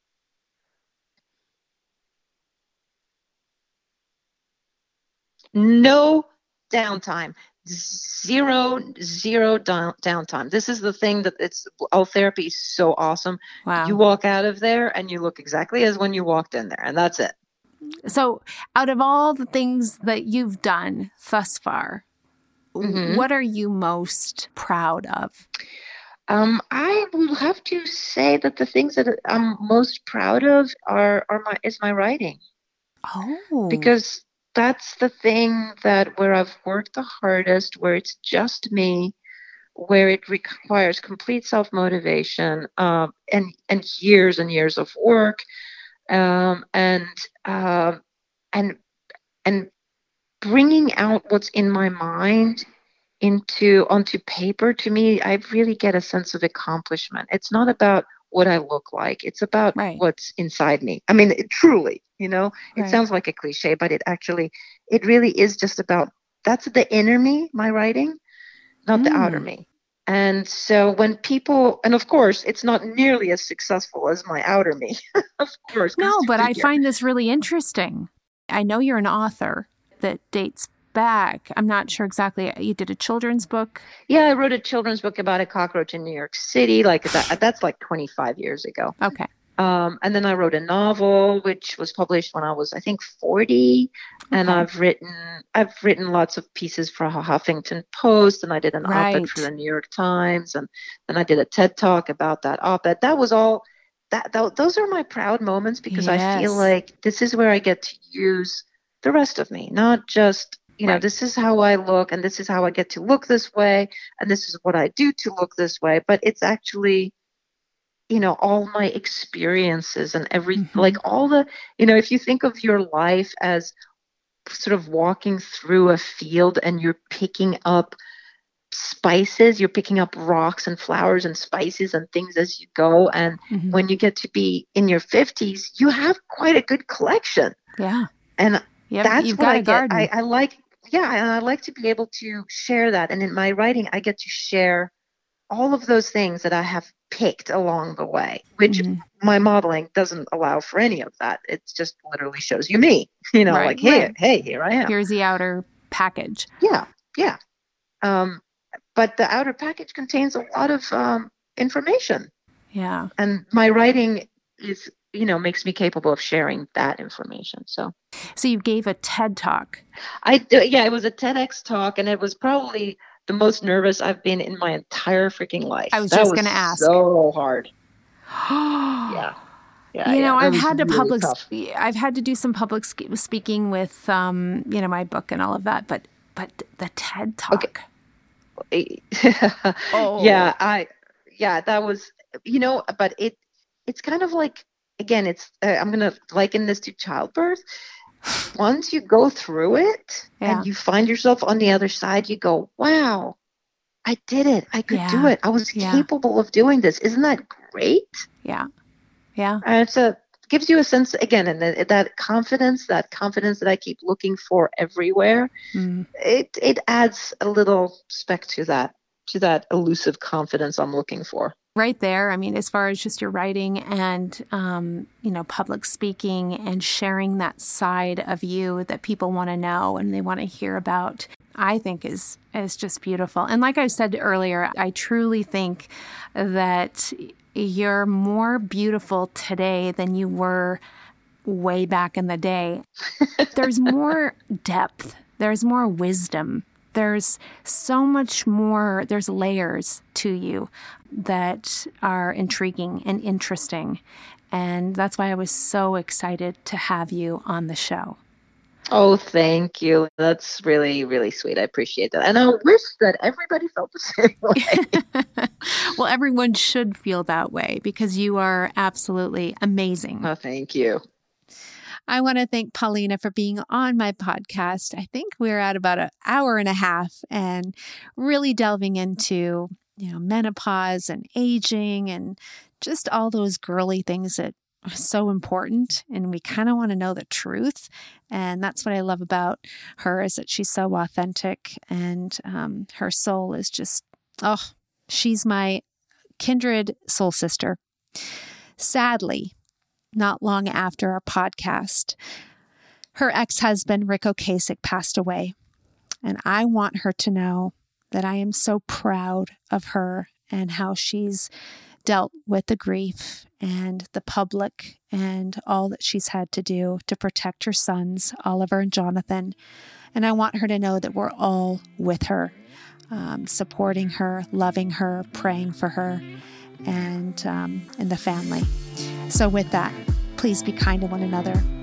Speaker 6: No downtime. Zero downtime. This is the thing that all therapy is so awesome.
Speaker 2: Wow.
Speaker 6: You walk out of there and you look exactly as when you walked in there, and that's it.
Speaker 2: So out of all the things that you've done thus far, what are you most proud of?
Speaker 6: I will have to say that the things that I'm most proud of is my writing.
Speaker 2: Oh.
Speaker 6: Because that's the thing where I've worked the hardest, where it's just me, where it requires complete self-motivation, and years and years of work, and bringing out what's in my mind onto paper. To me, I really get a sense of accomplishment. It's not about what I look like. It's about
Speaker 2: Right.
Speaker 6: what's inside me. I mean, truly, it
Speaker 2: Right.
Speaker 6: sounds like a cliche, but it really is just about, that's the inner me, my writing, not the outer me. And so when people, and of course, it's not nearly as successful as my outer me, of course.
Speaker 2: No, but I
Speaker 6: figure.
Speaker 2: find this really interesting. I know you're an author that dates back. I'm not sure exactly. You did a children's book.
Speaker 6: Yeah, I wrote a children's book about a cockroach in New York City. Like that's like 25 years ago.
Speaker 2: Okay.
Speaker 6: And then I wrote a novel, which was published when I was, I think, 40. And
Speaker 2: Okay.
Speaker 6: I've written lots of pieces for Huffington Post, and I did an
Speaker 2: Right.
Speaker 6: op-ed for the New York Times, and then I did a TED Talk about that op-ed. That was all. Those are my proud moments, because I feel
Speaker 2: Yes.
Speaker 6: like this is where I get to use the rest of me, not just,
Speaker 2: Right.
Speaker 6: this is how I look, and this is how I get to look this way, and this is what I do to look this way. But it's actually, all my experiences and like all the, if you think of your life as sort of walking through a field and you're picking up spices, you're picking up rocks and flowers and spices and things as you go. And when you get to be in your 50s, you have quite a good collection.
Speaker 2: Yeah.
Speaker 6: And that's
Speaker 2: you've
Speaker 6: what
Speaker 2: got
Speaker 6: I
Speaker 2: a
Speaker 6: get.
Speaker 2: garden.
Speaker 6: I like, and I like to be able to share that. And in my writing, I get to share all of those things that I have picked along the way, which my modeling doesn't allow for any of that. It just literally shows you me,
Speaker 2: Right,
Speaker 6: like, hey,
Speaker 2: right.
Speaker 6: hey, here I am.
Speaker 2: Here's the outer package.
Speaker 6: Yeah. But the outer package contains a lot of information.
Speaker 2: Yeah.
Speaker 6: And my writing is, makes me capable of sharing that information. So
Speaker 2: you gave a TED Talk.
Speaker 6: it was a TEDx talk, and it was probably the most nervous I've been in my entire freaking life.
Speaker 2: I was just going to ask.
Speaker 6: So hard. Yeah.
Speaker 2: I've had to
Speaker 6: really tough.
Speaker 2: I've had to do some public speaking with, my book and all of that, but the TED Talk.
Speaker 6: Okay.
Speaker 2: Oh.
Speaker 6: That was, but it's kind of like, again, it's, I'm going to liken this to childbirth. Once you go through it and you find yourself on the other side, you go, wow, I did it. I could do it. I was capable of doing this. Isn't that great?
Speaker 2: Yeah. Yeah.
Speaker 6: And gives you a sense, again, and that confidence that I keep looking for everywhere. It adds a little speck to that elusive confidence I'm looking for.
Speaker 2: Right there. I mean, as far as just your writing and, public speaking and sharing that side of you that people want to know and they want to hear about, I think is just beautiful. And like I said earlier, I truly think that you're more beautiful today than you were way back in the day. There's more depth. There's more wisdom. There's so much more. There's layers to you that are intriguing and interesting. And that's why I was so excited to have you on the show.
Speaker 6: Oh, thank you. That's really, really sweet. I appreciate that. And I wish that everybody felt the same way.
Speaker 2: Well, everyone should feel that way because you are absolutely amazing.
Speaker 6: Oh, thank you.
Speaker 2: I want to thank Paulina for being on my podcast. I think we're at about an hour and a half and really delving into, menopause and aging and just all those girly things that are so important. And we kind of want to know the truth. And that's what I love about her is that she's so authentic and her soul is just, she's my kindred soul sister. Sadly, not long after our podcast, her ex-husband, Rick Ocasek, passed away. And I want her to know that I am so proud of her and how she's dealt with the grief and the public and all that she's had to do to protect her sons, Oliver and Jonathan. And I want her to know that we're all with her, supporting her, loving her, praying for her, and the family. So with that, please be kind to one another.